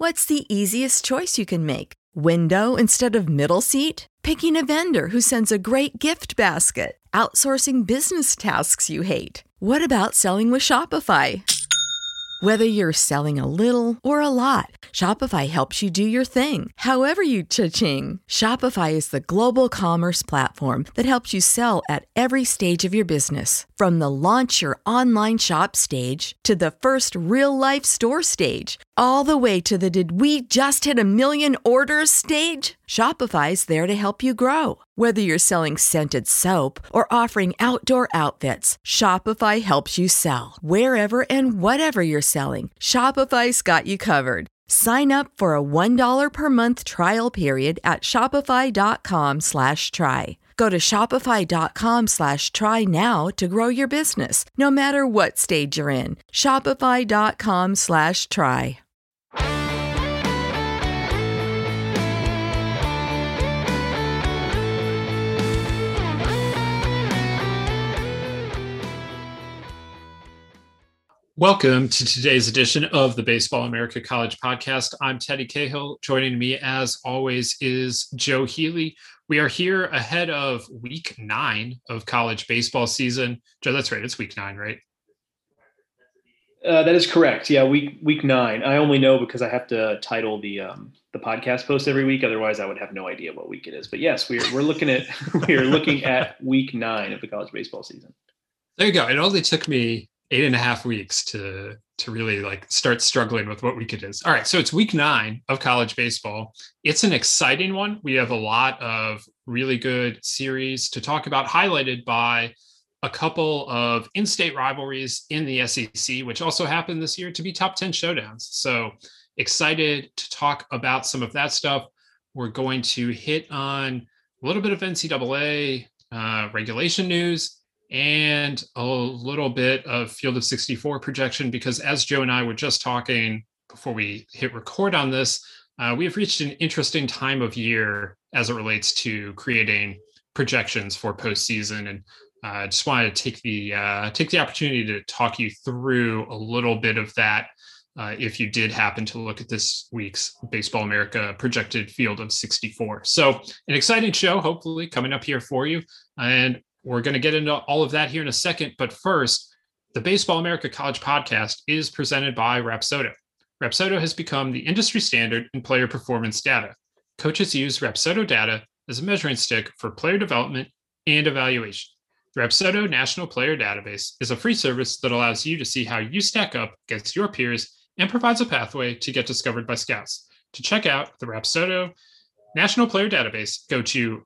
What's the easiest choice you can make? Window instead of middle seat? Picking a vendor who sends a great gift basket? Outsourcing business tasks you hate? What about selling with Shopify? Whether you're selling a little or a lot, Shopify helps you do your thing, however you cha-ching. Shopify is the global commerce platform that helps you sell at every stage of your business. From the launch your online shop stage to the first real-life store stage, all the way to the did we just hit a million orders stage. Shopify's there to help you grow. Whether you're selling scented soap or offering outdoor outfits, Shopify helps you sell. Wherever and whatever you're selling, Shopify's got you covered. Sign up for a $1 per month trial period at shopify.com/try. Go to shopify.com/try now to grow your business, no matter what stage you're in. Shopify.com/try. Welcome to today's edition of the Baseball America College Podcast. I'm Teddy Cahill. Joining me, as always, is Joe Healy. We are here ahead of week 9 of college baseball season. Joe, that's right. It's week 9, right? That is correct. Yeah, week 9. I only know because I have to title the podcast post every week. Otherwise, I would have no idea what week it is. But yes, we're looking at looking at week 9 of the college baseball season. There you go. It only took me 8.5 weeks to really start struggling with what week it is. All right. So it's week 9 of college baseball. It's an exciting one. We have a lot of really good series to talk about, highlighted by a couple of in-state rivalries in the SEC, which also happened this year to be top 10 showdowns. So excited to talk about some of that stuff. We're going to hit on a little bit of NCAA regulation news and a little bit of Field of 64 projection, because as Joe and I were just talking before we hit record on this, we have reached an interesting time of year as it relates to creating projections for postseason. And I just wanted to take the opportunity to talk you through a little bit of that. If you did happen to look at this week's Baseball America projected Field of 64. So an exciting show, hopefully coming up here for you. And we're going to get into all of that here in a second. But first, the Baseball America College Podcast is presented by Rapsodo. Rapsodo has become the industry standard in player performance data. Coaches use Rapsodo data as a measuring stick for player development and evaluation. The Rapsodo National Player Database is a free service that allows you to see how you stack up against your peers and provides a pathway to get discovered by scouts. To check out the Rapsodo National Player Database, go to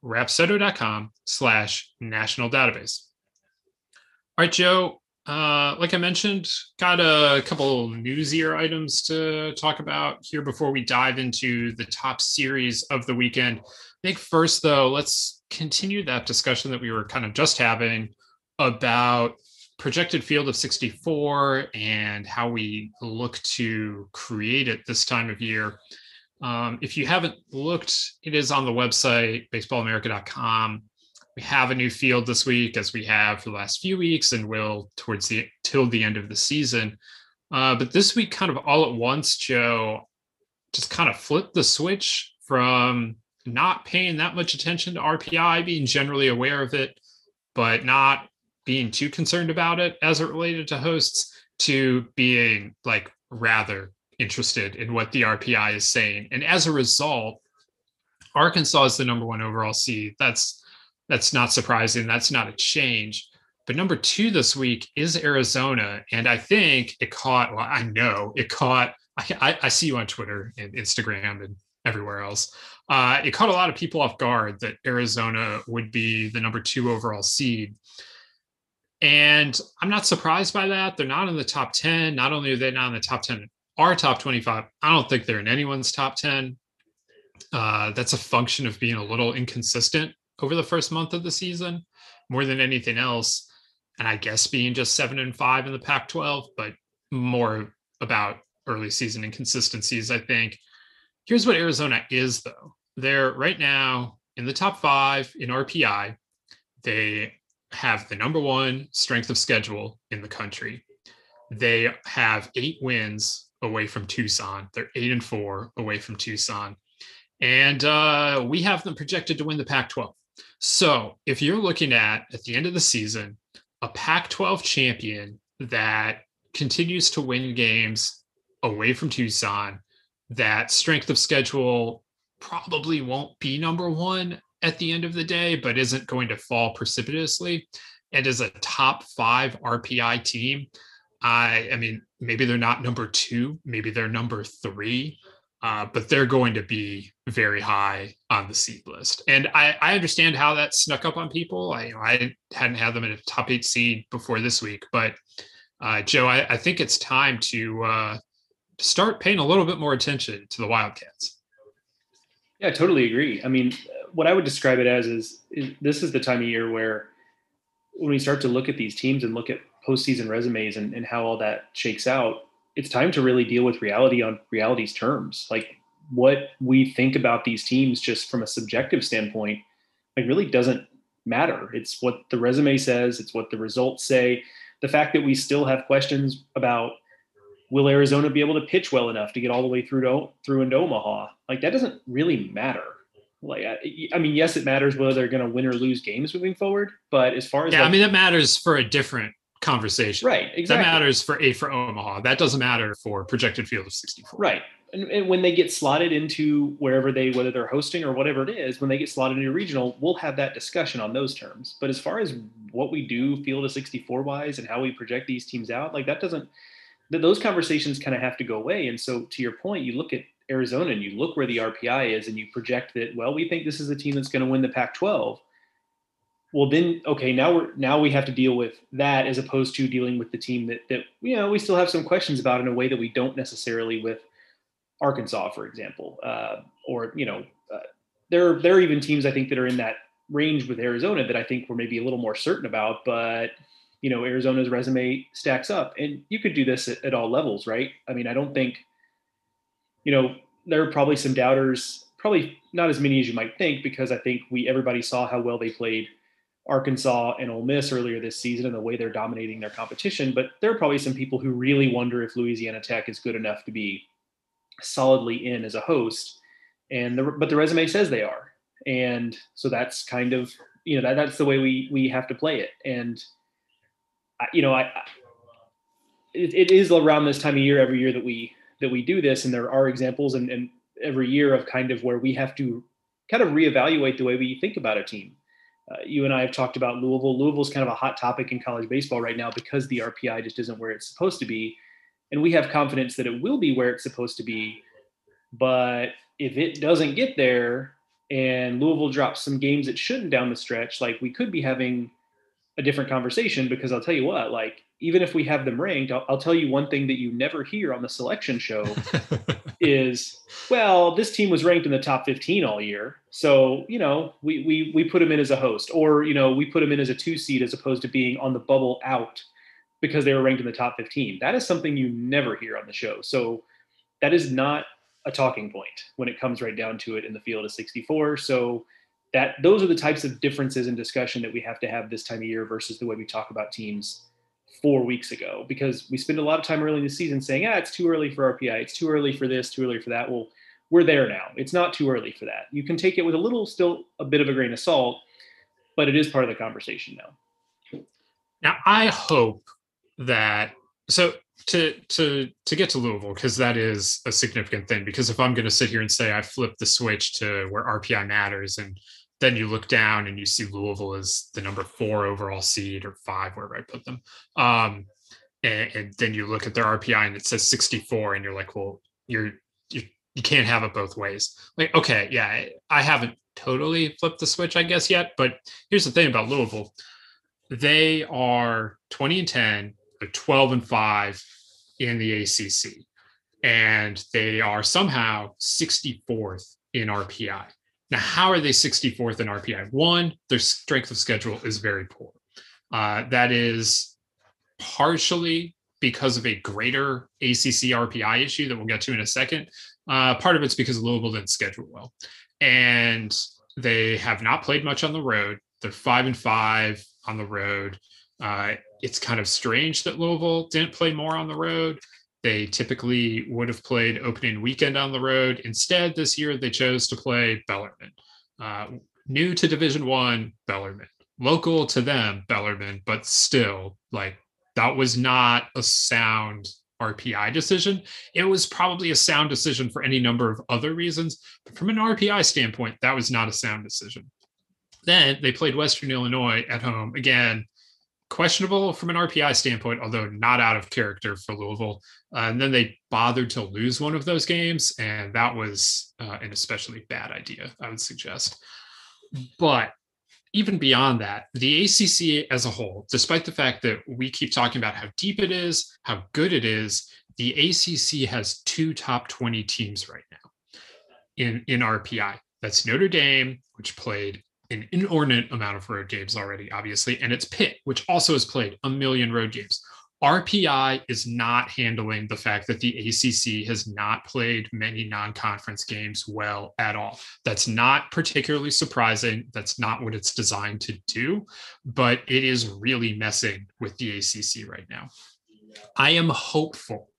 rapsodo.com/national database. All right, Joe, like I mentioned, got a couple newsier items to talk about here before we dive into the top series of the weekend. I think first, though, let's continue that discussion that we were kind of just having about projected Field of 64 and how we look to create it this time of year. If you haven't looked, it is on the website, baseballamerica.com. We have a new field this week, as we have for the last few weeks, and will till the end of the season. But this week, kind of all at once, Joe just kind of flipped the switch from not paying that much attention to RPI, being generally aware of it, but not being too concerned about it as it related to hosts, to being rather interested in what the RPI is saying. And as a result, Arkansas is the number 1 overall seed. That's not surprising. That's not a change. But number 2 this week is Arizona. And I think I see you on Twitter and Instagram and everywhere else. It caught a lot of people off guard that Arizona would be the number 2 overall seed. And I'm not surprised by that. They're not in the top 10. Not only are they not in the top 10, our top 25, I don't think they're in anyone's top 10. That's a function of being a little inconsistent over the first month of the season more than anything else. And I guess being just 7-5 in the Pac-12, but more about early season inconsistencies, I think. Here's what Arizona is, though. They're right now in the top 5 in RPI. They have the number 1 strength of schedule in the country. They have 8 wins away from Tucson. They're 8-4 away from Tucson. And we have them projected to win the Pac-12. So if you're looking at the end of the season, a Pac-12 champion that continues to win games away from Tucson, that strength of schedule probably won't be number one at the end of the day, but isn't going to fall precipitously, and is a top 5 RPI team. I mean, maybe they're not number 2, maybe they're number 3, but they're going to be very high on the seed list. And I understand how that snuck up on people. I hadn't had them in a top 8 seed before this week, but Joe, I think it's time to start paying a little bit more attention to the Wildcats. Yeah, I totally agree. I mean, what I would describe it as is this is the time of year where when we start to look at these teams and look at postseason resumes and how all that shakes out, it's time to really deal with reality on reality's terms. Like, what we think about these teams just from a subjective standpoint, like, really doesn't matter. It's what the resume says. It's what the results say. The fact that we still have questions about, will Arizona be able to pitch well enough to get all the way through into Omaha? Like, that doesn't really matter. Like, I mean, yes, it matters whether they're going to win or lose games moving forward. But as far as I mean, that matters for a different conversation. Right, exactly. That matters for Omaha. That doesn't matter for projected field of 64. Right. And when they get slotted into wherever whether they're hosting or whatever it is, when they get slotted into regional, we'll have that discussion on those terms. But as far as what we do field of 64 wise and how we project these teams out, like, that doesn't, those conversations kind of have to go away. And so to your point, you look at Arizona and you look where the RPI is and you project that, well, we think this is a team that's going to win the Pac-12. Well, then, okay, now we have to deal with that as opposed to dealing with the team that we still have some questions about in a way that we don't necessarily with Arkansas, for example, there are even teams I think that are in that range with Arizona that I think we're maybe a little more certain about, but Arizona's resume stacks up, and you could do this at all levels, right? I mean, I don't think, there are probably some doubters, probably not as many as you might think, because I think everybody saw how well they played Arkansas and Ole Miss earlier this season and the way they're dominating their competition. But there are probably some people who really wonder if Louisiana Tech is good enough to be solidly in as a host, but the resume says they are. And so that's kind of, that's the way we have to play it. And it is around this time of year every year that we do this. And there are examples and every year of kind of where we have to kind of reevaluate the way we think about a team. You and I have talked about Louisville. Louisville's kind of a hot topic in college baseball right now because the RPI just isn't where it's supposed to be. And we have confidence that it will be where it's supposed to be. But if it doesn't get there and Louisville drops some games it shouldn't down the stretch, like, we could be having a different conversation, because I'll tell you what, like, even if we have them ranked, I'll tell you one thing that you never hear on the selection show is, well, this team was ranked in the top 15 all year. So, we put them in as a host, or, we put them in as a 2 seed as opposed to being on the bubble out because they were ranked in the top 15. That is something you never hear on the show. So that is not a talking point when it comes right down to it in the field of 64. So those are the types of differences in discussion that we have to have this time of year versus the way we talk about teams 4 weeks ago, because we spend a lot of time early in the season saying, it's too early for RPI. It's too early for this, too early for that. Well, we're there now. It's not too early for that. You can take it with still a bit of a grain of salt, but it is part of the conversation now. Now, I hope that, so to get to Louisville, because that is a significant thing, because if I'm going to sit here and say I flipped the switch to where RPI matters, and then you look down and you see Louisville as the number 4 overall seed, or 5, wherever I put them. And then you look at their RPI and it says 64, and you're like, well, you can't have it both ways. Like, okay, yeah, I haven't totally flipped the switch, I guess, yet. But here's the thing about Louisville. They are 20-10, 12-5 in the ACC. And they are somehow 64th in RPI. Now, how are they 64th in RPI? One, their strength of schedule is very poor. That is partially because of a greater ACC RPI issue that we'll get to in a second. Part of it's because Louisville didn't schedule well. And they have not played much on the road. They're 5-5 on the road. It's kind of strange that Louisville didn't play more on the road. They typically would have played opening weekend on the road. Instead, this year they chose to play Bellarmine. New to Division One, Bellarmine. Local to them, Bellarmine, but still, like, that was not a sound RPI decision. It was probably a sound decision for any number of other reasons, but from an RPI standpoint, that was not a sound decision. Then they played Western Illinois at home. Again, questionable from an RPI standpoint, although not out of character for Louisville. And then they bothered to lose one of those games, and that was an especially bad idea, I would suggest. But even beyond that, the ACC as a whole, despite the fact that we keep talking about how deep it is, how good it is, the ACC has 2 top 20 teams right now in RPI. That's Notre Dame, which played an inordinate amount of road games already, obviously, and it's Pitt, which also has played a million road games. RPI is not handling the fact that the ACC has not played many non-conference games well at all. That's not particularly surprising. That's not what it's designed to do, but it is really messing with the ACC right now. I am hopeful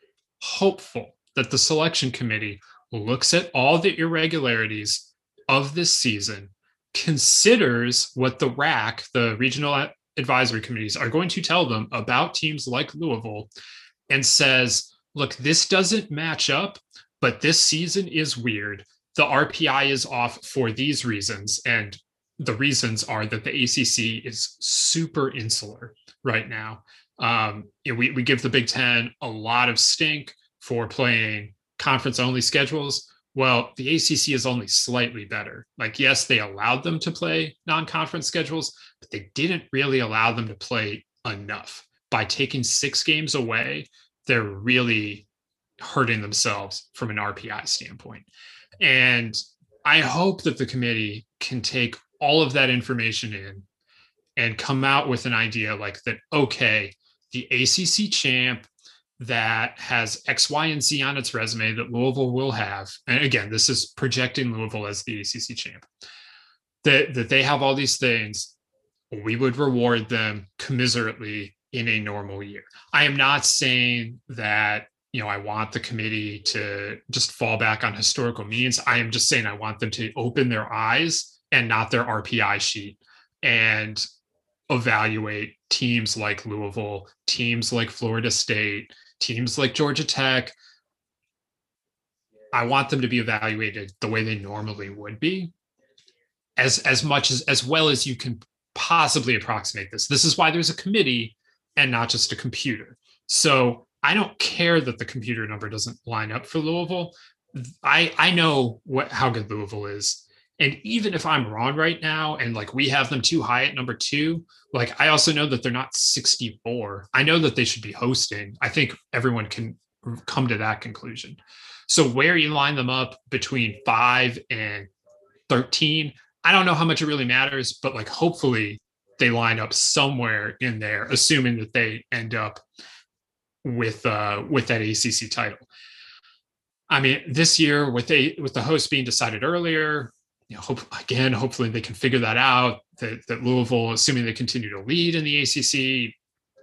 that the selection committee looks at all the irregularities of this season, considers what the RAC, the regional advisory committees, are going to tell them about teams like Louisville, and says, look, this doesn't match up, but this season is weird. The RPI is off for these reasons. And the reasons are that the ACC is super insular right now. We give the Big Ten a lot of stink for playing conference only schedules. Well, the ACC is only slightly better. Like, yes, they allowed them to play non-conference schedules, but they didn't really allow them to play enough. By taking 6 games away, they're really hurting themselves from an RPI standpoint. And I hope that the committee can take all of that information in and come out with an idea like that, okay, the ACC champ that has X, Y, and Z on its resume that Louisville will have. And again, this is projecting Louisville as the ACC champ, that they have all these things. We would reward them commiserately in a normal year. I am not saying that, I want the committee to just fall back on historical means. I am just saying I want them to open their eyes and not their RPI sheet and evaluate teams like Louisville, teams like Florida State, teams like Georgia Tech. I want them to be evaluated the way they normally would be, as well as you can possibly approximate this. This is why there's a committee and not just a computer. So I don't care that the computer number doesn't line up for Louisville. I know how good Louisville is. And even if I'm wrong right now, and like we have them too high at number 2, like I also know that they're not 64. I know that they should be hosting. I think everyone can come to that conclusion. So where you line them up between 5 and 13, I don't know how much it really matters, but like hopefully they line up somewhere in there, assuming that they end up with that ACC title. I mean, this year with the host being decided earlier, hopefully they can figure that out, that Louisville, assuming they continue to lead in the ACC,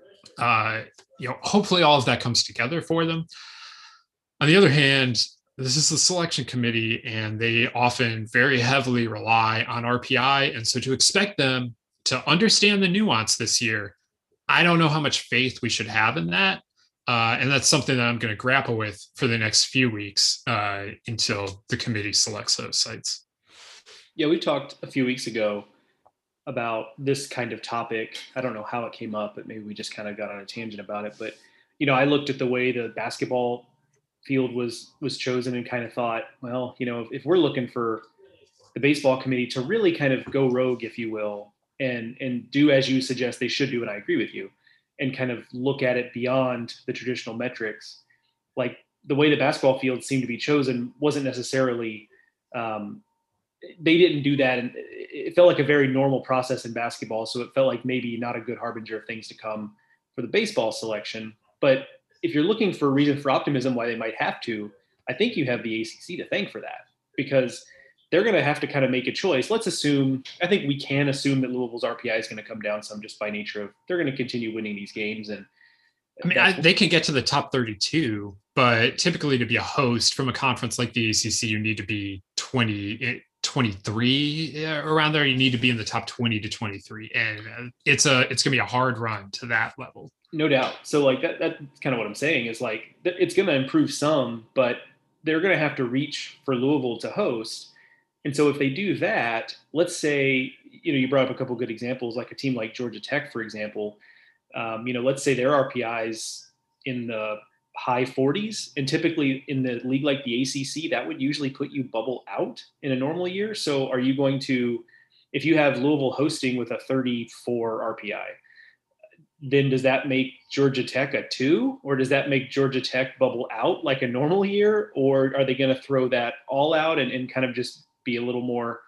hopefully all of that comes together for them. On the other hand, this is the selection committee, and they often very heavily rely on RPI. And so to expect them to understand the nuance this year, I don't know how much faith we should have in that. And that's something that I'm going to grapple with for the next few weeks until the committee selects those sites. Yeah, we talked a few weeks ago about this kind of topic. I don't know how it came up, but maybe we just kind of got on a tangent about it. But, I looked at the way the basketball field was chosen and kind of thought, well, if we're looking for the baseball committee to really kind of go rogue, if you will, and do as you suggest they should do, and I agree with you, and kind of look at it beyond the traditional metrics, like the way the basketball field seemed to be chosen wasn't necessarily they didn't do that. And it felt like a very normal process in basketball. So it felt like maybe not a good harbinger of things to come for the baseball selection. But if you're looking for a reason for optimism why they might have to, I think you have the ACC to thank for that, because they're going to have to kind of make a choice. I think we can assume that Louisville's RPI is going to come down some just by nature of they're going to continue winning these games. And I mean, they can get to the top 32, but typically to be a host from a conference like the ACC, you need to be 23 around there. You need to be in the top 20 to 23. And it's going to be a hard run to that level. No doubt. So like that's kind of what I'm saying is like, it's going to improve some, but they're going to have to reach for Louisville to host. And so if they do that, let's say, you brought up a couple of good examples, like a team like Georgia Tech, for example. Let's say their RPIs in the high 40s, and typically in the league like the ACC, that would usually put you bubble out in a normal year. So are you going to, if you have Louisville hosting with a 34 RPI, then does that make Georgia Tech a 2, or does that make Georgia Tech bubble out like a normal year? Or are they going to throw that all out and kind of just be a little more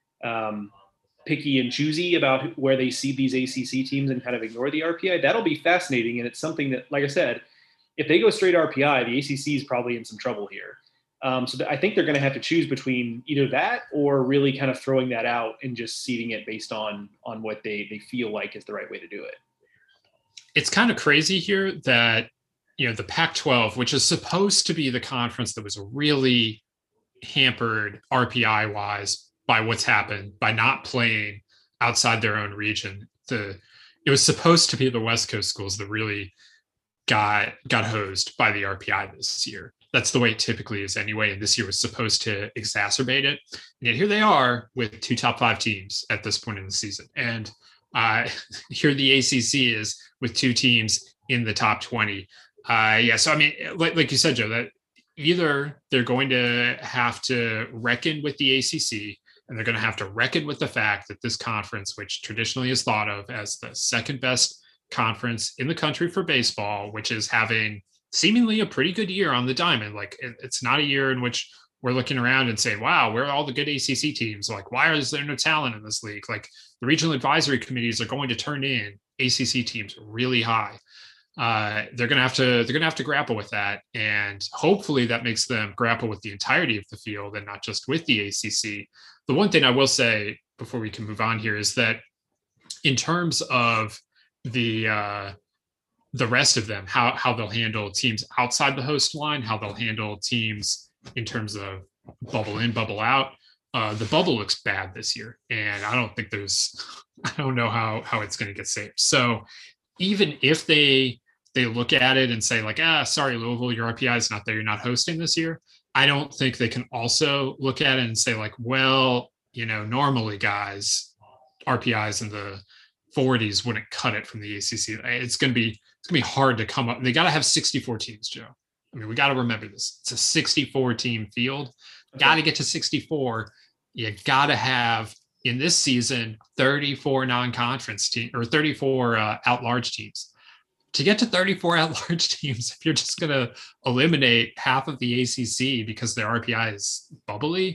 picky and choosy about where they see these ACC teams and kind of ignore the RPI? That'll be fascinating. And it's something that, like I said, if they go straight RPI, the ACC is probably in some trouble here. So I think they're going to have to choose between either that or really kind of throwing that out and just seeding it based on what they feel like is the right way to do it. It's kind of crazy here that, the Pac-12, which is supposed to be the conference that was really hampered RPI wise by what's happened, by not playing outside their own region. It was supposed to be the West Coast schools that really got hosed by the RPI this year. That's the way it typically is anyway. And this year was supposed to exacerbate it. And yet here they are with 2 top 5 teams at this point in the season. And here the ACC is with 2 teams in the top 20. So I mean, like you said, Joe, that either they're going to have to reckon with the ACC, and they're going to have to reckon with the fact that this conference, which traditionally is thought of as the second best conference in the country for baseball, which is having seemingly a pretty good year on the diamond. Like it's not a year in which we're looking around and saying, wow, where are all the good ACC teams? Like, why is there no talent in this league? Like the regional advisory committees are going to turn in ACC teams really high. They're going to have to grapple with that. And hopefully that makes them grapple with the entirety of the field and not just with the ACC. The one thing I will say before we can move on here is that in terms of the rest of them, how they'll handle teams outside the host line, how they'll handle teams in terms of bubble in, bubble out. The bubble looks bad this year, and I don't know how it's going to get saved. So even if they look at it and say like, sorry, Louisville, your RPI is not there, you're not hosting this year, I don't think they can also look at it and say like, well, normally guys, RPIs in the 40s wouldn't cut it from the ACC. It's going to be hard to come up. They got to have 64 teams, Joe. I mean, we got to remember this. It's a 64 team field. Got to get to 64. You got to have in this season 34 non-conference teams or 34 at-large teams. To get to 34 at-large teams, if you're just going to eliminate half of the ACC because their RPI is bubbly,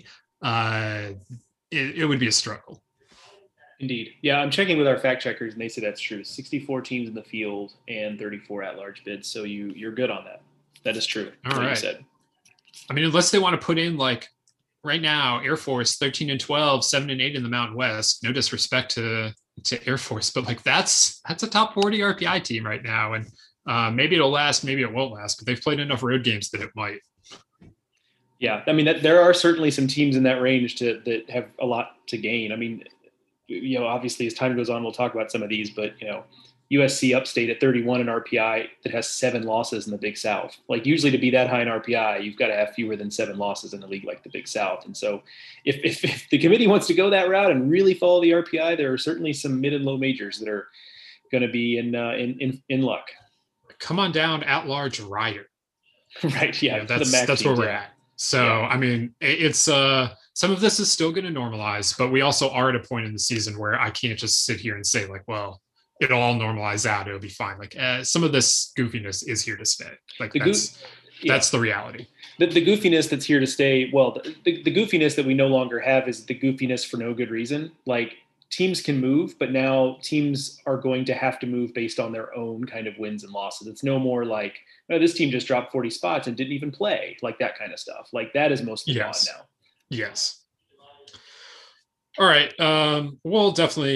it would be a struggle. Indeed. Yeah, I'm checking with our fact checkers, and they say that's true. 64 teams in the field and 34 at-large bids. So you're good on that. That is true. All right. You said. I mean, unless they want to put in like right now, Air Force 13-12, 7-8 in the Mountain West. No disrespect to Air Force, but like that's a top 40 RPI team right now, and maybe it'll last, maybe it won't last. But they've played enough road games that it might. Yeah, I mean, there are certainly some teams in that range that have a lot to gain. I mean, obviously as time goes on, we'll talk about some of these, but USC Upstate at 31 in RPI that has 7 losses in the Big South. Like usually to be that high in RPI, you've got to have fewer than 7 losses in a league like the Big South. And so if the committee wants to go that route and really follow the RPI, there are certainly some mid and low majors that are going to be in luck. Come on down at large Rider. Right. Yeah. That's where we're at. So, yeah. I mean, it's some of this is still going to normalize, but we also are at a point in the season where I can't just sit here and say like, well, it'll all normalize out. It'll be fine. Like some of this goofiness is here to stay. Like that's the reality. The goofiness that's here to stay. Well, the goofiness that we no longer have is the goofiness for no good reason. Like teams can move, but now teams are going to have to move based on their own kind of wins and losses. It's no more like, this team just dropped 40 spots and didn't even play, like that kind of stuff. Like that is mostly gone now. Yes. All right. We'll definitely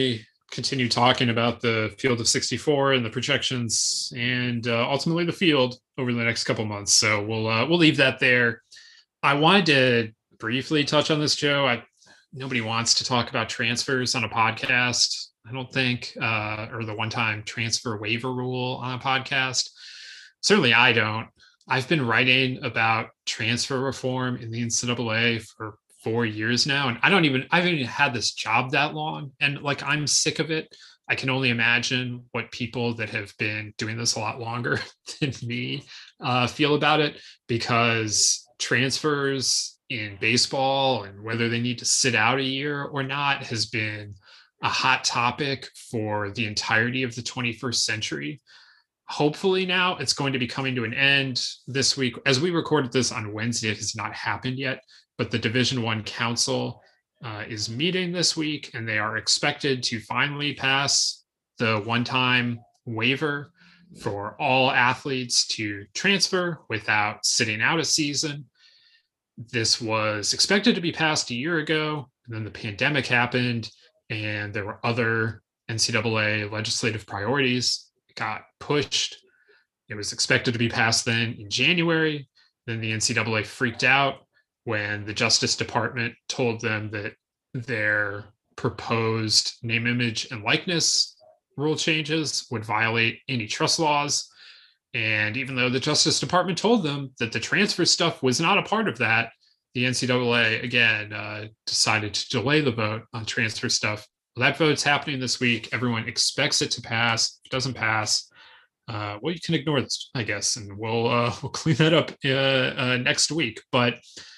continue talking about the field of 64 and the projections and ultimately the field over the next couple months. So we'll leave that there. I wanted to briefly touch on this, Joe. Nobody wants to talk about transfers on a podcast, I don't think, or the one-time transfer waiver rule on a podcast. Certainly I don't. I've been writing about transfer reform in the NCAA for 4 years now, and I haven't even had this job that long, and like, I'm sick of it. I can only imagine what people that have been doing this a lot longer than me feel about it, because transfers in baseball and whether they need to sit out a year or not has been a hot topic for the entirety of the 21st century. Hopefully now it's going to be coming to an end this week. As we recorded this on Wednesday, it has not happened yet, but the Division I Council is meeting this week, and they are expected to finally pass the one-time waiver for all athletes to transfer without sitting out a season. This was expected to be passed a year ago, and then the pandemic happened, and there were other NCAA legislative priorities. It got pushed. It was expected to be passed then in January. Then the NCAA freaked out when the Justice Department told them that their proposed name, image, and likeness rule changes would violate antitrust laws. And even though the Justice Department told them that the transfer stuff was not a part of that, the NCAA, again, decided to delay the vote on transfer stuff. Well, that vote's happening this week. Everyone expects it to pass. If it doesn't pass, well, you can ignore this, I guess, and we'll clean that up next week. But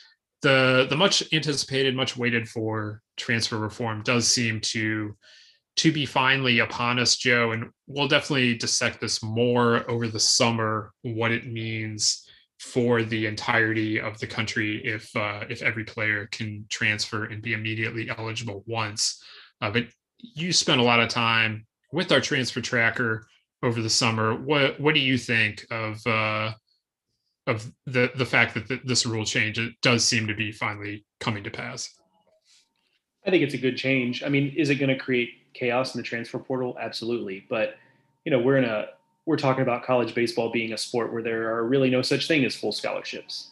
the much anticipated, much waited for transfer reform does seem to be finally upon us, Joe, and we'll definitely dissect this more over the summer, what it means for the entirety of the country if every player can transfer and be immediately eligible once. But you spent a lot of time with our transfer tracker over the summer. What do you think of the fact that this rule change, it does seem to be finally coming to pass? I think it's a good change. I mean, is it going to create chaos in the transfer portal? Absolutely. But, we're talking about college baseball being a sport where there are really no such thing as full scholarships.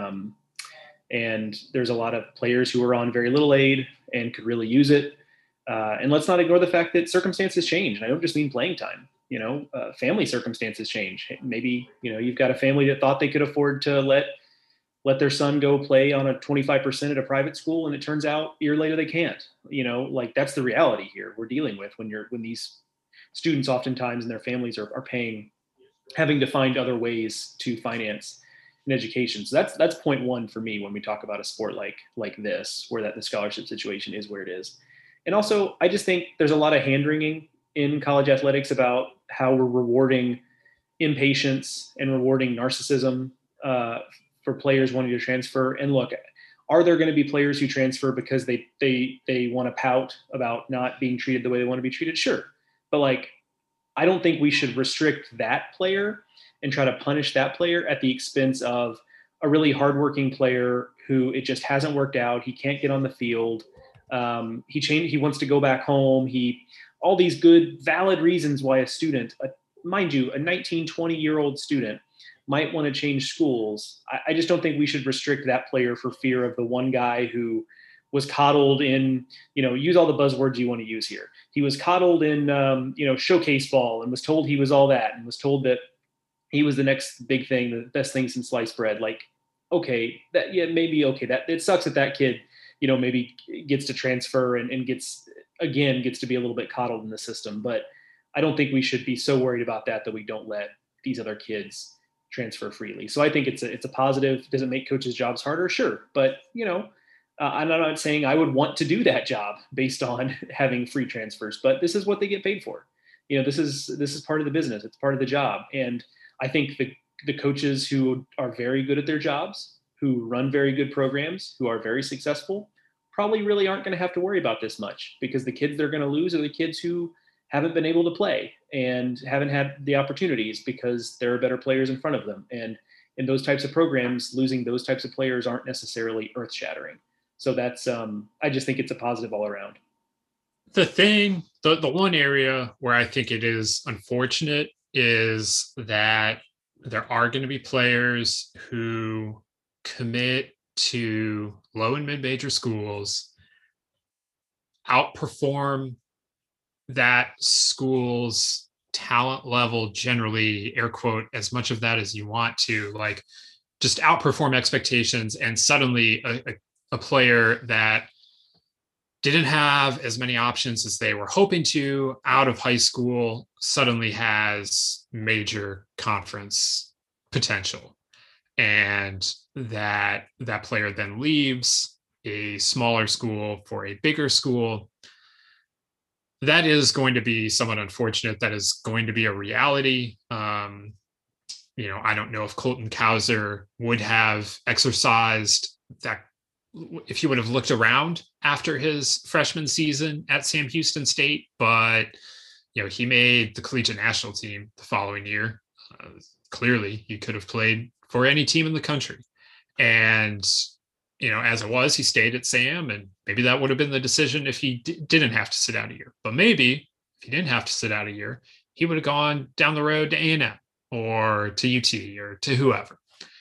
And there's a lot of players who are on very little aid and could really use it. And let's not ignore the fact that circumstances change. And I don't just mean playing time. Family circumstances change. Maybe, you've got a family that thought they could afford to let their son go play on a 25% at a private school, and it turns out a year later they can't. That's the reality here we're dealing with when these students oftentimes and their families are having to find other ways to finance an education. So that's point one for me when we talk about a sport like this, where the scholarship situation is where it is. And also, I just think there's a lot of hand-wringing in college athletics about how we're rewarding impatience and rewarding narcissism for players wanting to transfer. And look, are there going to be players who transfer because they want to pout about not being treated the way they want to be treated? Sure. But I don't think we should restrict that player and try to punish that player at the expense of a really hardworking player who it just hasn't worked out. He can't get on the field. He wants to go back home. All these good, valid reasons why a student, mind you, a 19, 20-year-old student might want to change schools. I just don't think we should restrict that player for fear of the one guy who was coddled in, use all the buzzwords you want to use here. He was coddled in, showcase ball and was told he was all that and was told that he was the next big thing, the best thing since sliced bread. Okay, maybe okay. That it sucks that kid, maybe gets to transfer and gets to be a little bit coddled in the system. But I don't think we should be so worried about that we don't let these other kids transfer freely. So I think it's a positive. Does it make coaches' jobs harder? Sure. But, I'm not saying I would want to do that job based on having free transfers, but this is what they get paid for. This is part of the business. It's part of the job. And I think the coaches who are very good at their jobs, who run very good programs, who are very successful, probably really aren't going to have to worry about this much, because the kids they're going to lose are the kids who haven't been able to play and haven't had the opportunities because there are better players in front of them. And in those types of programs, losing those types of players aren't necessarily earth-shattering. So that's, I just think it's a positive all around. The one area where I think it is unfortunate is that there are going to be players who commit to low and mid-major schools, outperform that school's talent level generally, air quote, as much of that as you want to, like just outperform expectations, and suddenly a player that didn't have as many options as they were hoping to out of high school suddenly has major conference potential, and that player then leaves a smaller school for a bigger school. That is going to be somewhat unfortunate. That is going to be a reality. I don't know if Colton Cowser would have exercised that if he would have looked around after his freshman season at Sam Houston State, but he made the collegiate national team the following year. Clearly, he could have played for any team in the country, and as it was, he stayed at Sam, and maybe that would have been the decision if he didn't have to sit out a year. But maybe if he didn't have to sit out a year, he would have gone down the road to A&M or to UT or to whoever.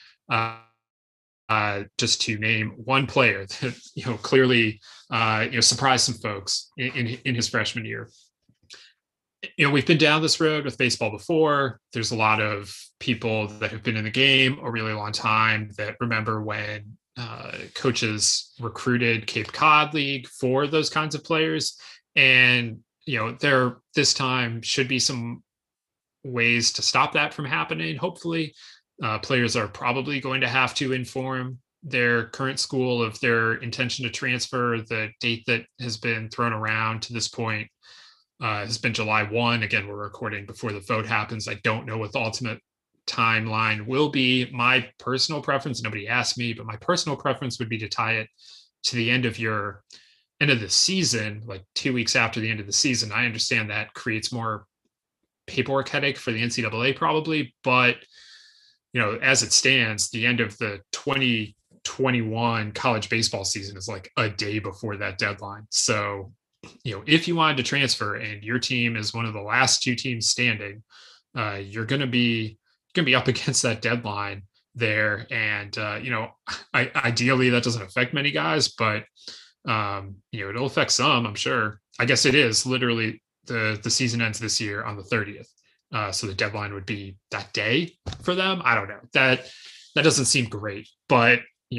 Just to name one player that clearly surprised some folks in his freshman year. We've been down this road with baseball before. There's a lot of people that have been in the game a really long time that remember when coaches recruited Cape Cod League for those kinds of players, and there this time should be some ways to stop that from happening. Hopefully. Players are probably going to have to inform their current school of their intention to transfer. The date that has been thrown around to this point has been July 1. Again, we're recording before the vote happens. I don't know what the ultimate timeline will be. My personal preference, nobody asked me, but my personal preference would be to tie it to the end of the season, like 2 weeks after the end of the season. I understand that creates more paperwork headache for the NCAA probably, but as it stands, the end of the 2021 college baseball season is like a day before that deadline. So, if you wanted to transfer and your team is one of the last two teams standing, you're going to be up against that deadline there. And, ideally that doesn't affect many guys, but, it'll affect some, I'm sure. I guess it is literally the season ends this year on the 30th. So the deadline would be that day for them. I don't know. That doesn't seem great, but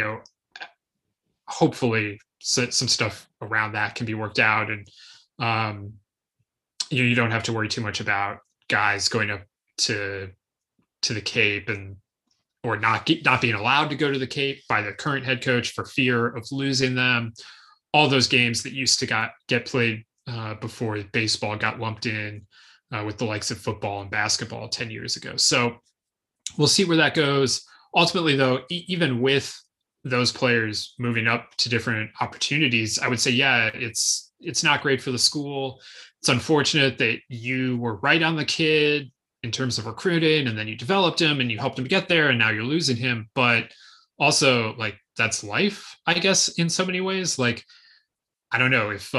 hopefully some stuff around that can be worked out, and you don't have to worry too much about guys going up to the Cape or not being allowed to go to the Cape by the current head coach for fear of losing them. All those games that used to get played before baseball got lumped in. With the likes of football and basketball 10 years ago. So we'll see where that goes. Ultimately, though, even with those players moving up to different opportunities, I would say, yeah, it's not great for the school. It's unfortunate that you were right on the kid in terms of recruiting, and then you developed him and you helped him get there, and now you're losing him. But also, like, that's life, I guess, in so many ways. Like, I don't know if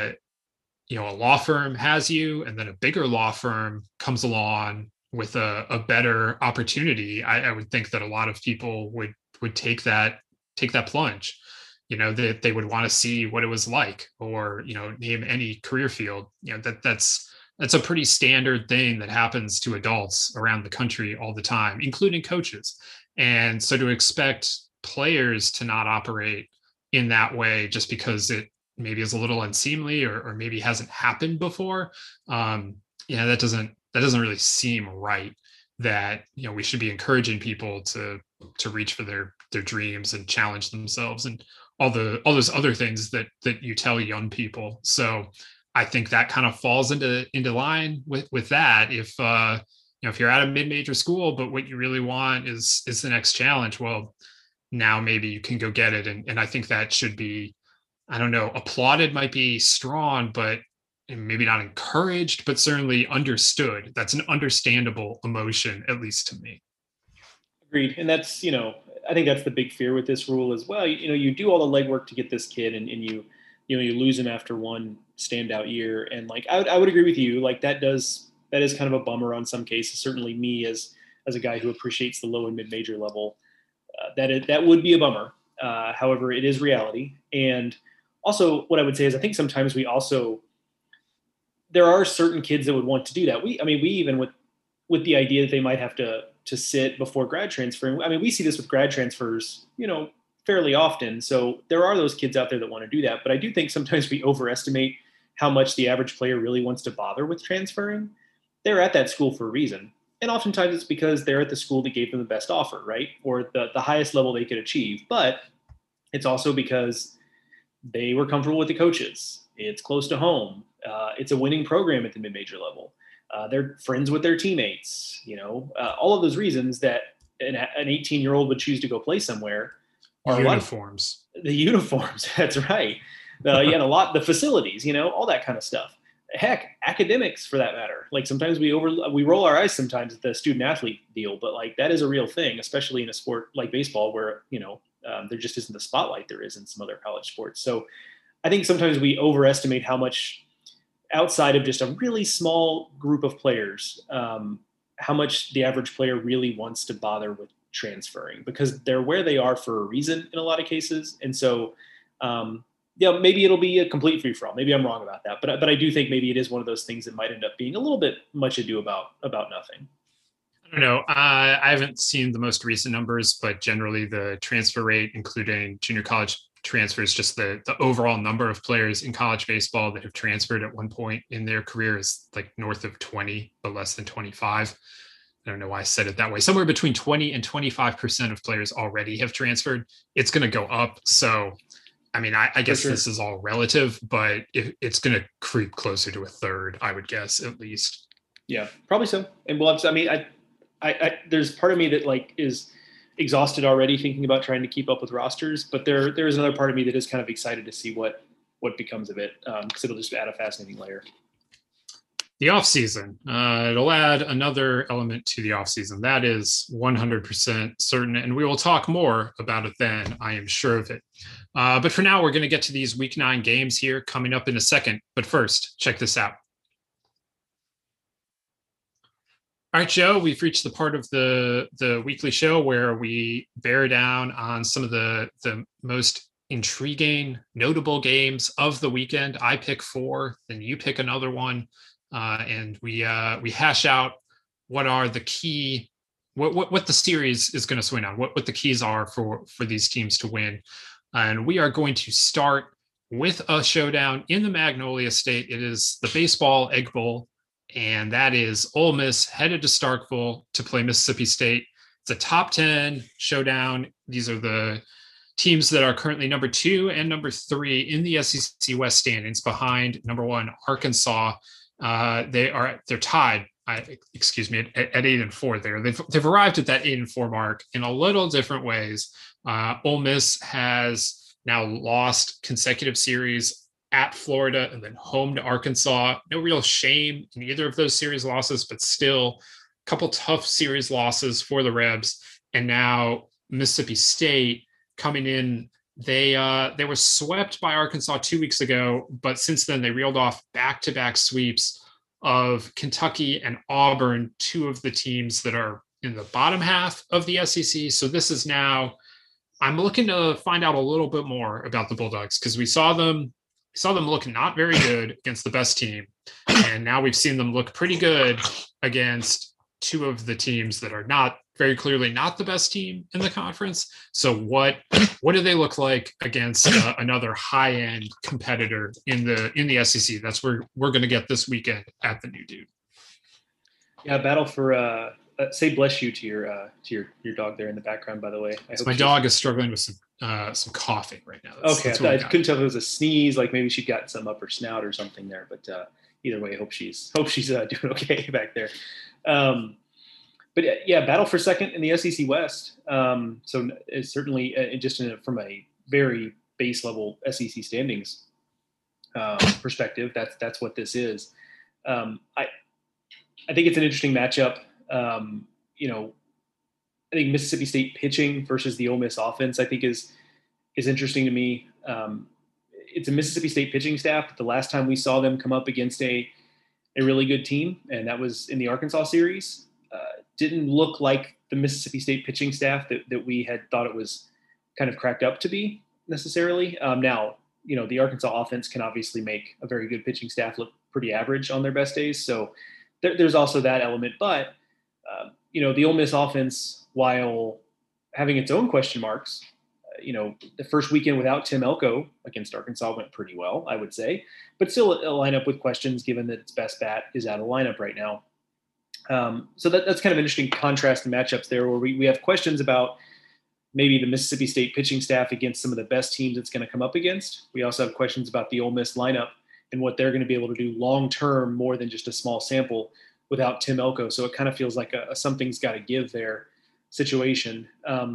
a law firm has you and then a bigger law firm comes along with a better opportunity. I would think that a lot of people would take that plunge, that they would want to see what it was like, or, name any career field, that's a pretty standard thing that happens to adults around the country all the time, including coaches. And so to expect players to not operate in that way just because it maybe is a little unseemly or maybe hasn't happened before. That doesn't really seem right. That, we should be encouraging people to reach for their dreams and challenge themselves and all those other things that you tell young people. So I think that kind of falls into line with that. If if you're at a mid-major school, but what you really want is the next challenge, well, now maybe you can go get it. And I think that should be, I don't know, applauded might be strong, but maybe not encouraged, but certainly understood. That's an understandable emotion, at least to me. Agreed. And that's, I think that's the big fear with this rule as well. You do all the legwork to get this kid and you you lose him after one standout year. And like, I would agree with you. Like that is kind of a bummer on some cases. Certainly me as a guy who appreciates the low and mid major level, that would be a bummer. However, it is reality. And also what I would say is I think sometimes there are certain kids that would want to do that. We even with the idea that they might have to sit before grad transferring. I mean, we see this with grad transfers, fairly often. So there are those kids out there that want to do that. But I do think sometimes we overestimate how much the average player really wants to bother with transferring. They're at that school for a reason. And oftentimes it's because they're at the school that gave them the best offer, right? Or the highest level they could achieve. But it's also because they were comfortable with the coaches. It's close to home. It's a winning program at the mid-major level. They're friends with their teammates, all of those reasons that an 18-year-old would choose to go play somewhere. Uniforms. The uniforms, that's right. The facilities, all that kind of stuff. Heck, academics for that matter. Like sometimes we roll our eyes sometimes at the student athlete deal, but like that is a real thing, especially in a sport like baseball where, there just isn't the spotlight there is in some other college sports. So I think sometimes we overestimate how much outside of just a really small group of players, how much the average player really wants to bother with transferring because they're where they are for a reason in a lot of cases. And so, maybe it'll be a complete free for all. Maybe I'm wrong about that, but I do think maybe it is one of those things that might end up being a little bit much ado about nothing. I don't know. I haven't seen the most recent numbers, but generally the transfer rate, including junior college transfers, just the overall number of players in college baseball that have transferred at one point in their career is like north of 20, but less than 25. I don't know why I said it that way. Somewhere between 20 and 25% of players already have transferred. It's going to go up. So, I mean, I guess this is all relative, but it's going to creep closer to a third, I would guess, at least. Yeah, probably so. And I there's part of me that like is exhausted already thinking about trying to keep up with rosters, but there is another part of me that is kind of excited to see what becomes of it because it'll just add a fascinating layer. The offseason, it'll add another element to the offseason. That is 100% certain, and we will talk more about it then, I am sure of it. But for now, we're going to get to these Week 9 games here coming up in a second. But first, check this out. All right, Joe, we've reached the part of the weekly show where we bear down on some of the most intriguing, notable games of the weekend. I pick 4, then you pick another one. And we hash out what are the key, what the series is going to swing on, what the keys are for these teams to win. And we are going to start with a showdown in the Magnolia State. It is the Baseball Egg Bowl, and that is Ole Miss headed to Starkville to play Mississippi State. It's a top 10 showdown. These are the teams that are currently number 2 and number 3 in the SEC West standings behind number 1 Arkansas. They're tied. At 8-4 there. They've arrived at that 8-4 mark in a little different ways. Ole Miss has now lost consecutive series at Florida and then home to Arkansas. No real shame in either of those series losses, but still a couple tough series losses for the Rebs. And now Mississippi State coming in. They were swept by Arkansas 2 weeks ago, but since then they reeled off back-to-back sweeps of Kentucky and Auburn, 2 of the teams that are in the bottom half of the SEC. So this is now, I'm looking to find out a little bit more about the Bulldogs because we saw them look not very good against the best team, and now we've seen them look pretty good against 2 of the teams that are not very clearly not the best team in the conference. So what do they look like against another high-end competitor in the SEC? That's where we're going to get this weekend at the New Dude. Yeah, battle for say bless you to your dog there in the background, by the way. My dog is struggling with some coughing right now. That's I couldn't tell if it was a sneeze, like maybe she got some up her snout or something there, but either way, hope she's doing okay back there. But yeah, battle for second in the SEC West. So it's certainly from a very base level SEC standings perspective, that's what this is. I think it's an interesting matchup. I think Mississippi State pitching versus the Ole Miss offense, I think is interesting to me. it's a Mississippi State pitching staff. The last time we saw them come up against a really good team, and that was in the Arkansas series, didn't look like the Mississippi State pitching staff that we had thought it was kind of cracked up to be necessarily. Now, the Arkansas offense can obviously make a very good pitching staff look pretty average on their best days. So there's also that element. But, the Ole Miss offense, while having its own question marks, the first weekend without Tim Elko against Arkansas went pretty well, I would say, but still a lineup with questions given that its best bat is out of lineup right now. So that's kind of interesting contrast and matchups there where we have questions about maybe the Mississippi State pitching staff against some of the best teams it's going to come up against. We also have questions about the Ole Miss lineup and what they're going to be able to do long-term more than just a small sample without Tim Elko. So it kind of feels like a something's got to give there situation.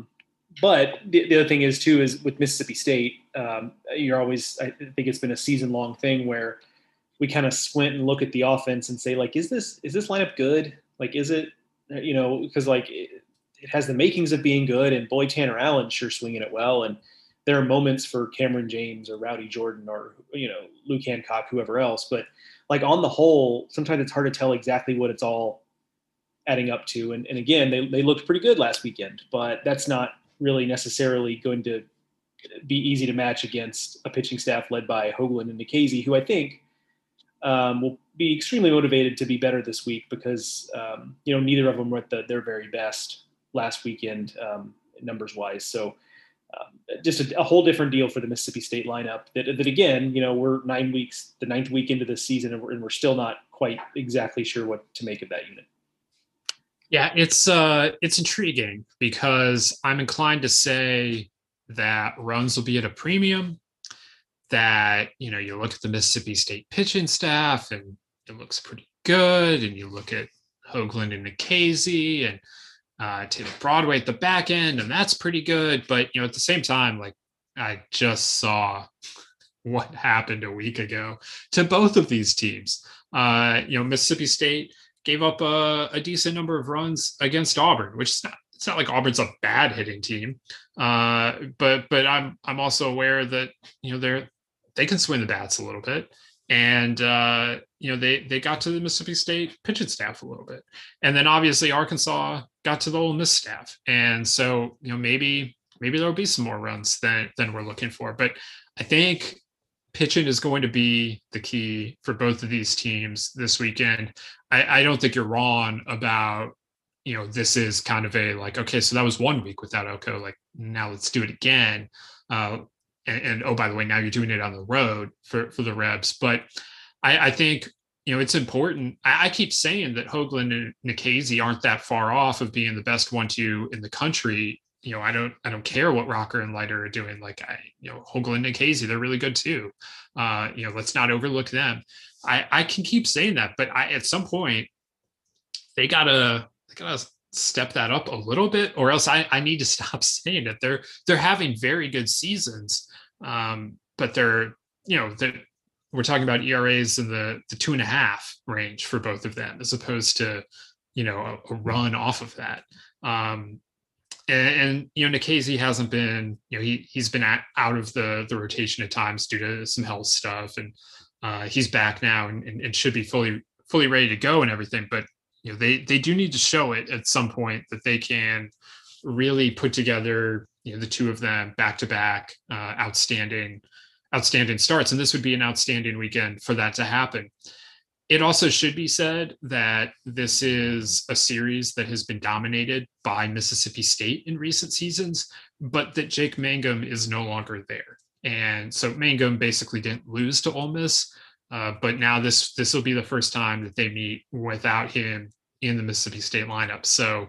But the other thing is with Mississippi State, I think it's been a season-long thing where we kind of squint and look at the offense and say, like, is this lineup good? Like, is it, because like it has the makings of being good, and boy, Tanner Allen sure swinging it well. And there are moments for Cameron James or Rowdy Jordan or, Luke Hancock, whoever else. But like on the whole, sometimes it's hard to tell exactly what it's all adding up to. And again, they looked pretty good last weekend, but that's not really necessarily going to be easy to match against a pitching staff led by Hoagland and Nikhazy, who I think will be extremely motivated to be better this week because, neither of them were at their very best last weekend numbers wise. So just a whole different deal for the Mississippi State lineup that again, we're 9 weeks, the 9th week into this season, and we're still not quite exactly sure what to make of that unit. Yeah, it's intriguing because I'm inclined to say that runs will be at a premium, that, you look at the Mississippi State pitching staff and it looks pretty good. And you look at Hoagland and Nikhazy and Taylor Broadway at the back end, and that's pretty good. But, at the same time, like I just saw what happened a week ago to both of these teams. Mississippi State gave up a decent number of runs against Auburn, which is it's not like Auburn's a bad hitting team. But I'm also aware that, they can swing the bats a little bit. And, they got to the Mississippi State pitching staff a little bit. And then obviously Arkansas got to the Ole Miss staff. And so, maybe there'll be some more runs than we're looking for. But I think pitching is going to be the key for both of these teams this weekend. I don't think you're wrong about, this is kind of a like, okay, so that was 1 week without Elko. Like now let's do it again. And oh, by the way, now you're doing it on the road for the Rebs. But I think, it's important. I keep saying that Hoagland and Nikhazy aren't that far off of being the best 1-2 in the country. I don't care what Rocker and Leiter are doing. Like Hoagland and Nikhazy, they're really good too. Let's not overlook them. I can keep saying that, but at some point they gotta step that up a little bit, or else I need to stop saying it. They're having very good seasons, but we're talking about ERAs in the 2.5 range for both of them, as opposed to a run off of that. And Nikhazy hasn't been, he's been out of the rotation at times due to some health stuff, and he's back now and should be fully ready to go and everything. But they do need to show it at some point that they can really put together the two of them back to back outstanding starts, and this would be an outstanding weekend for that to happen. It also should be said that this is a series that has been dominated by Mississippi State in recent seasons, but that Jake Mangum is no longer there. And so Mangum basically didn't lose to Ole Miss, but now this will be the first time that they meet without him in the Mississippi State lineup. So,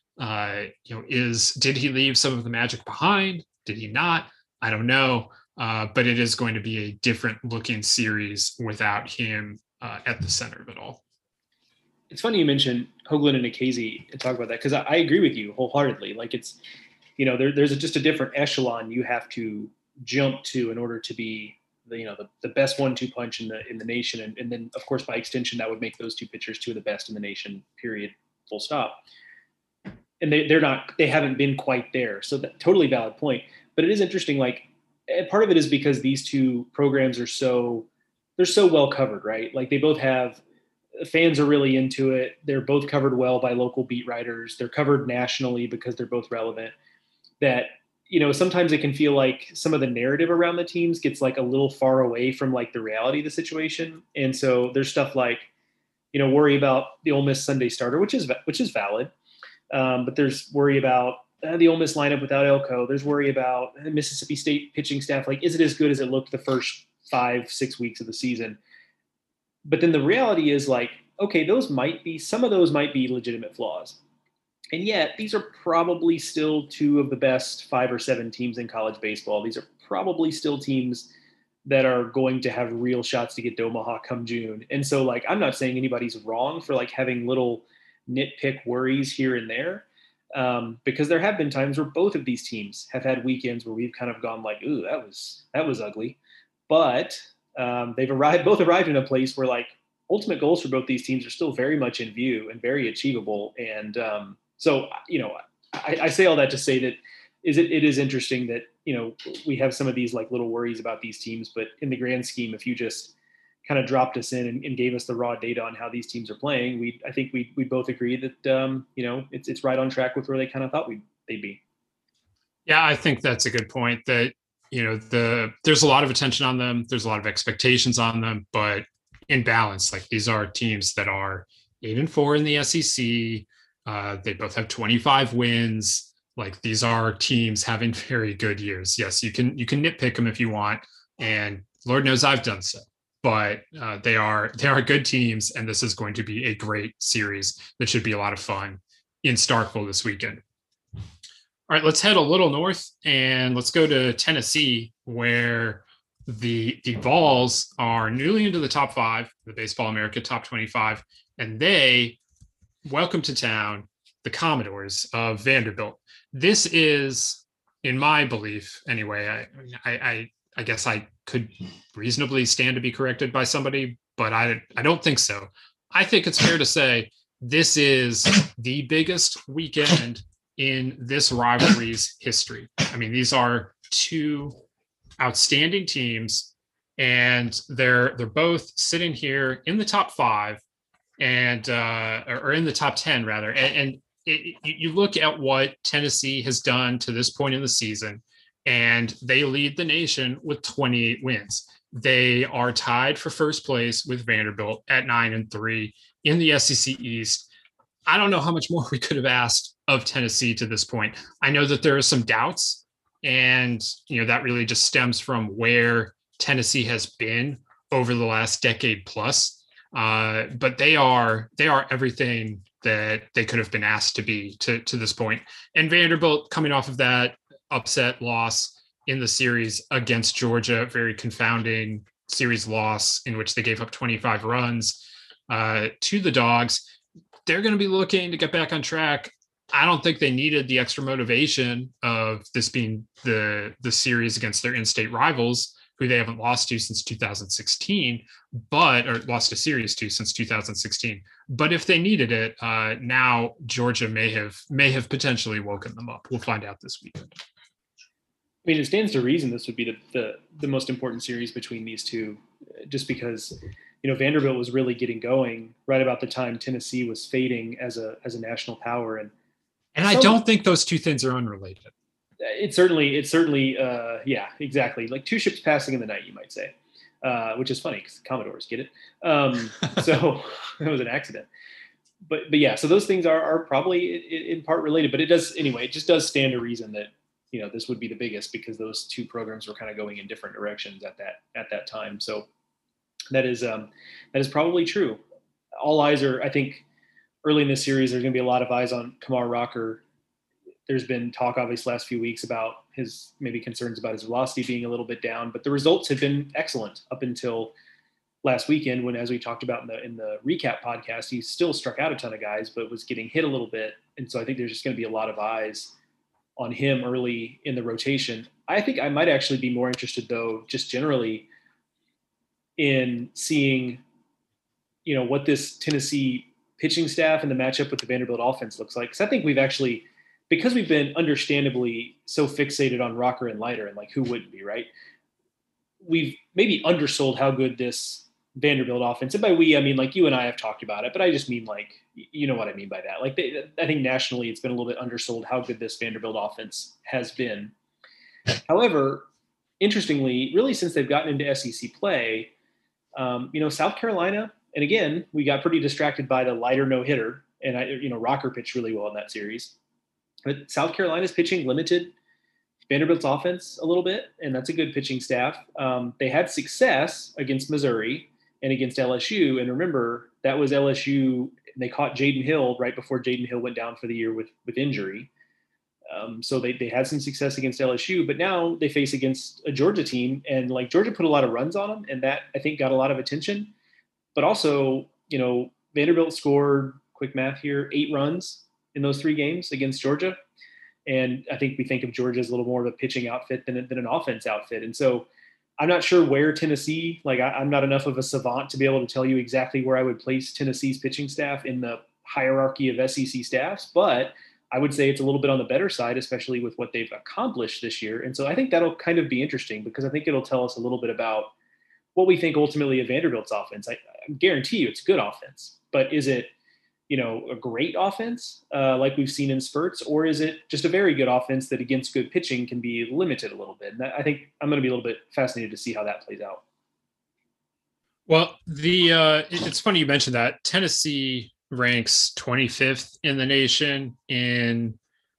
did he leave some of the magic behind? Did he not? I don't know. But it is going to be a different looking series without him at the center of it all. It's funny you mentioned Hoagland and Nikhazy and talk about that, because I agree with you wholeheartedly. Like it's, there's just a different echelon you have to jump to in order to be the best 1-2 punch in the nation. And then of course, by extension, that would make those two pitchers two of the best in the nation, period, full stop. And they haven't been quite there. So that totally valid point, but it is interesting. Like and part of it is because these two programs they're so well covered, right? Like they both have fans are really into it. They're both covered well by local beat writers. They're covered nationally because they're both relevant. That, sometimes it can feel like some of the narrative around the teams gets like a little far away from like the reality of the situation. And so there's stuff like, worry about the Ole Miss Sunday starter, which is valid. But there's worry about the Ole Miss lineup without Elko. There's worry about the Mississippi State pitching staff. Like, is it as good as it looked the first 5-6 weeks of the season? But then the reality is like, okay, some of those might be legitimate flaws. And yet these are probably still two of the best 5 or 7 teams in college baseball. These are probably still teams that are going to have real shots to get to Omaha come June. And so like, I'm not saying anybody's wrong for like having little nitpick worries here and there. Because there have been times where both of these teams have had weekends where we've kind of gone like, ooh, that was ugly. But they've both arrived in a place where like ultimate goals for both these teams are still very much in view and very achievable. And so, I say all that to say that it is interesting that, we have some of these like little worries about these teams, but in the grand scheme, if you just kind of dropped us in and gave us the raw data on how these teams are playing, I think we both agree that, it's right on track with where they kind of thought they'd be. Yeah, I think that's a good point that, there's a lot of attention on them. There's a lot of expectations on them, but in balance, like these are teams that are 8-4 in the SEC. They both have 25 wins. Like these are teams having very good years. Yes, you can nitpick them if you want, and Lord knows I've done so. But they are good teams, and this is going to be a great series that should be a lot of fun in Starkville this weekend. All right, let's head a little north and let's go to Tennessee, where the Vols are newly into the top 5, the Baseball America top 25, and they welcome to town the Commodores of Vanderbilt. This is, in my belief, anyway, I guess I could reasonably stand to be corrected by somebody, but I don't think so. I think it's fair to say this is the biggest weekend in this rivalry's history. I mean, these are two outstanding teams, and they're both sitting here in the top 5 and or in the top 10 rather. And you look at what Tennessee has done to this point in the season, and they lead the nation with 28 wins. They are tied for first place with Vanderbilt at 9-3 in the SEC East. I don't know how much more we could have asked of Tennessee to this point. I know that there are some doubts, and that really just stems from where Tennessee has been over the last decade plus. But they are everything that they could have been asked to be to this point. And Vanderbilt, coming off of that upset loss in the series against Georgia, very confounding series loss in which they gave up 25 runs to the Dogs. They're going to be looking to get back on track. I don't think they needed the extra motivation of this being the series against their in-state rivals, who they haven't lost to since 2016, or lost a series to since 2016. But if they needed it, now Georgia may have potentially woken them up. We'll find out this weekend. I mean, it stands to reason this would be the most important series between these two, just because Vanderbilt was really getting going right about the time Tennessee was fading as a national power, and I don't think those two things are unrelated. It's certainly, yeah, exactly. Like two ships passing in the night, you might say, which is funny because Commodores get it. So that was an accident. But yeah, so those things are probably in part related. But it just does stand to reason that this would be the biggest, because those two programs were kind of going in different directions at that time. So that is probably true. All eyes are, I think, early in this series. There's going to be a lot of eyes on Kumar Rocker. There's been talk, obviously, last few weeks about his maybe concerns about his velocity being a little bit down, but the results have been excellent up until last weekend, when, as we talked about in the recap podcast, he still struck out a ton of guys, but was getting hit a little bit. And so I think there's just going to be a lot of eyes on him early in the rotation. I think I might actually be more interested, though, just generally in seeing, what this Tennessee pitching staff and the matchup with the Vanderbilt offense looks like. Because I think we've actually because we've been understandably so fixated on Rocker and Leiter, and like who wouldn't be, right? We've maybe undersold how good this Vanderbilt offense, and by we, I mean like you and I have talked about it, but I just mean like, you know what I mean by that. Like I think nationally it's been a little bit undersold how good this Vanderbilt offense has been. However, interestingly, really since they've gotten into SEC play, South Carolina, and again, we got pretty distracted by the Leiter no-hitter, and Rocker pitched really well in that series. But South Carolina's pitching limited Vanderbilt's offense a little bit, and that's a good pitching staff. They had success against Missouri and against LSU, and remember, that was LSU. They caught Jaden Hill right before Jaden Hill went down for the year with injury. So they had some success against LSU, but now they face against a Georgia team, and like Georgia put a lot of runs on them, and that I think got a lot of attention. But also, Vanderbilt scored, quick math here, 8 runs in those 3 games against Georgia. And I think we think of Georgia as a little more of a pitching outfit than an offense outfit. And so I'm not sure where Tennessee, like I'm not enough of a savant to be able to tell you exactly where I would place Tennessee's pitching staff in the hierarchy of SEC staffs, but I would say it's a little bit on the better side, especially with what they've accomplished this year. And so I think that'll kind of be interesting because I think it'll tell us a little bit about what we think ultimately of Vanderbilt's offense. I guarantee you it's good offense, but is it, a great offense like we've seen in spurts, or is it just a very good offense that against good pitching can be limited a little bit? And I think I'm going to be a little bit fascinated to see how that plays out. Well, it's funny you mentioned that. Tennessee ranks 25th in the nation in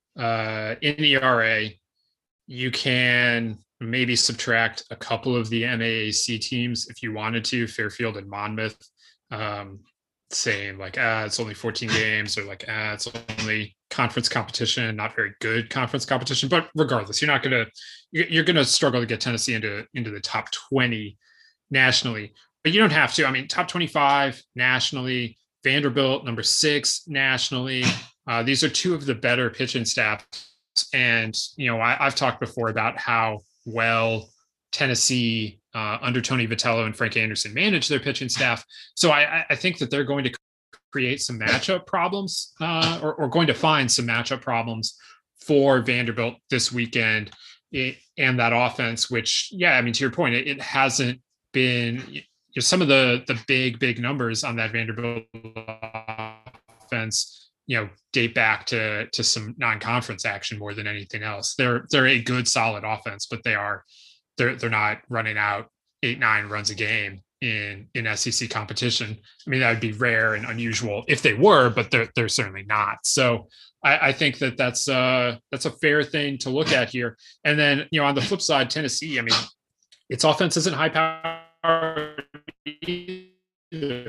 ERA. You can maybe subtract a couple of the MAAC teams if you wanted to, Fairfield and Monmouth, saying like, it's only 14 games, or like, it's only conference competition, not very good conference competition. But regardless, you're going to struggle to get Tennessee into the top 20 nationally, but you don't have to. I mean, top 25 nationally, Vanderbilt number 6 nationally. These are 2 of the better pitching staffs. And, I've talked before about how well Tennessee under Tony Vitello and Frank Anderson manage their pitching staff. So I think that they're going to create some matchup problems or going to find some matchup problems for Vanderbilt this weekend and that offense, which, to your point, it hasn't been some of the big numbers on that Vanderbilt offense, date back to some non-conference action more than anything else. They're a good, solid offense, but they're not running out 8-9 runs a game in SEC competition. I mean, that would be rare and unusual if they were, but they're certainly not. So I think that's a fair thing to look at here. And then, on the flip side, Tennessee, I mean, its offense isn't high power either.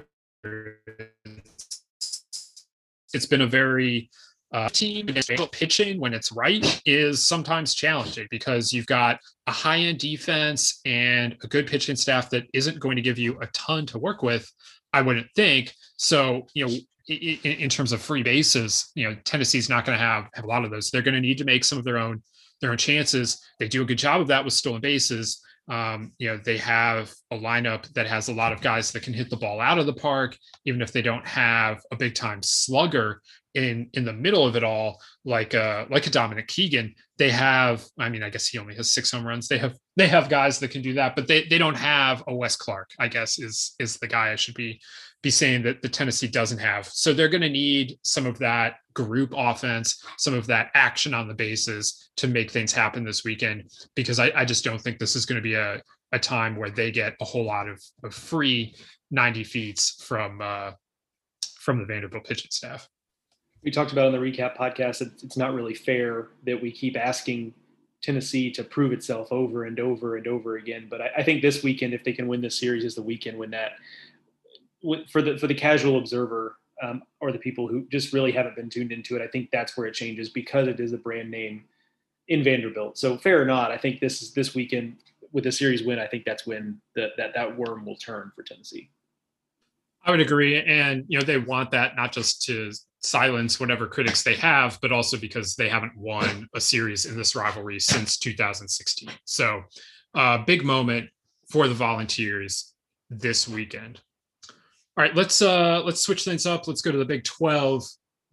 It's been a very team. Pitching when it's right is sometimes challenging because you've got a high-end defense and a good pitching staff that isn't going to give you a ton to work with, I wouldn't think. So, in terms of free bases, Tennessee's not going to have a lot of those. They're going to need to make some of their own chances. They do a good job of that with stolen bases. They have a lineup that has a lot of guys that can hit the ball out of the park, even if they don't have a big time slugger in the middle of it all, like a Dominic Keegan. They have, I guess he only has 6 home runs. They have guys that can do that, but they don't have a Wes Clark, I guess is the guy I should be saying that the Tennessee doesn't have. So they're going to need some of that group offense, some of that action on the bases to make things happen this weekend, because I just don't think this is going to be a time where they get a whole lot of free 90 feets from the Vanderbilt pitching staff. We talked about on the recap podcast that it's not really fair that we keep asking Tennessee to prove itself over and over and over again. But I think this weekend, if they can win this series, is the weekend when that, for the casual observer or the people who just really haven't been tuned into it, I think that's where it changes because it is a brand name in Vanderbilt. So fair or not, I think this weekend with a series win, I think that's when that worm will turn for Tennessee. I would agree. And, they want that not just to silence whatever critics they have, but also because they haven't won a series in this rivalry since 2016. So big moment for the Volunteers this weekend. All right, let's switch things up. Let's go to the Big 12.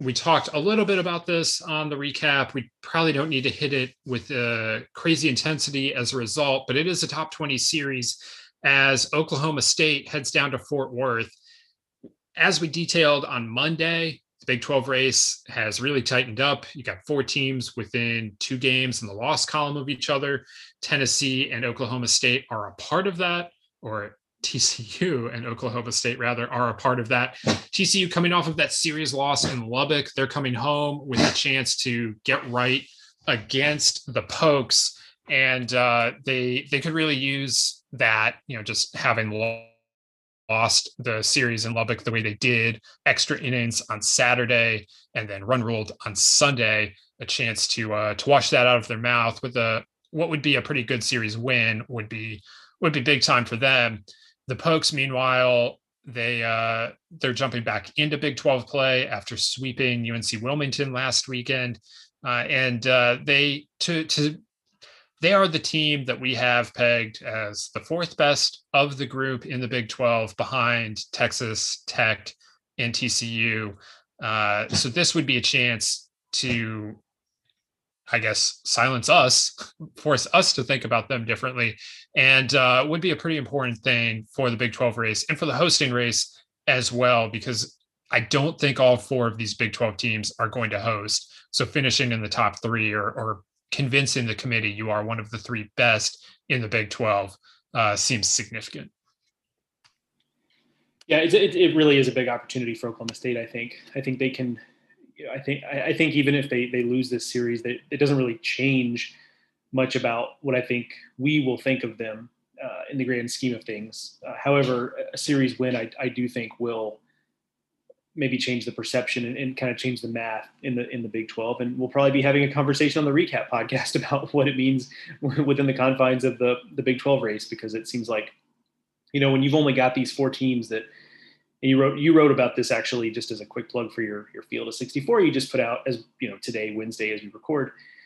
we talked a little bit about this on the recap. We probably don't need to hit it with crazy intensity as a result, but it is a top 20 series as Oklahoma State heads down to Fort Worth. As we detailed on Monday, the Big 12 race has really tightened up. You got 4 teams within 2 games in the loss column of each other. Tennessee and Oklahoma State are a part of that, or TCU and Oklahoma State rather are a part of that. TCU coming off of that series loss in Lubbock, they're coming home with a chance to get right against the Pokes, and they could really use that, just having lost the series in Lubbock the way they did, extra innings on Saturday and then run ruled on Sunday, a chance to wash that out of their mouth with what would be a pretty good series win would be big time for them. The Pokes, meanwhile, they're jumping back into Big 12 play after sweeping UNC Wilmington last weekend, and they are the team that we have pegged as the 4th best of the group in the Big 12, behind Texas Tech and TCU. So this would be a chance to, I guess, silence us, force us to think about them differently, and would be a pretty important thing for the Big 12 race and for the hosting race as well, because I don't think all 4 of these Big 12 teams are going to host. So finishing in the top 3 or convincing the committee you are one of the 3 best in the Big 12 seems significant. Yeah, it really is a big opportunity for Oklahoma State. I think they can. I think even if they lose this series, it doesn't really change much about what I think we will think of them in the grand scheme of things. However, a series win, I do think will maybe change the perception and kind of change the math in the Big 12. And we'll probably be having a conversation on the recap podcast about what it means within the confines of the Big 12 race, because it seems like, when you've only got these 4 teams that, and you wrote about this actually, just as a quick plug for your Field of 64, you just put out, as today, Wednesday, as we record,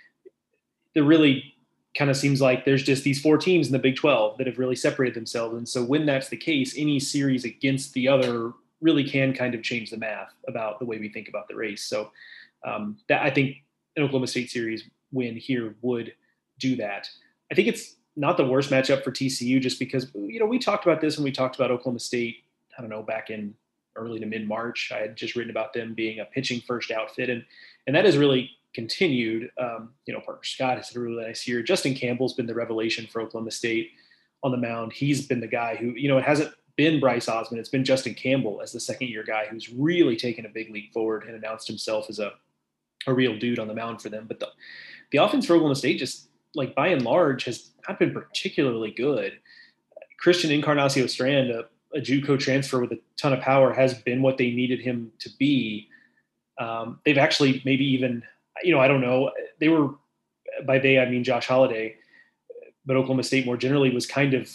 there really kind of seems like there's just these 4 teams in the Big 12 that have really separated themselves. And so when that's the case, any series against the other really can kind of change the math about the way we think about the race. So that, I think, an Oklahoma State series win here would do that. I think it's not the worst matchup for TCU, just because, we talked about this when we talked about Oklahoma State, I don't know, back in early to mid-March. I had just written about them being a pitching first outfit, and that has really continued. Parker Scott has had a really nice year. Justin Campbell's been the revelation for Oklahoma State on the mound. He's been the guy who, it hasn't been Bryce Osmond. It's been Justin Campbell as the second-year guy who's really taken a big leap forward and announced himself as a real dude on the mound for them. But the offense for Oklahoma State, just like by and large, has not been particularly good. Christian Encarnacio-Strand, a JUCO transfer with a ton of power, has been what they needed him to be. They've actually maybe even, I don't know, they were, by they, I mean Josh Holiday, but Oklahoma State more generally was kind of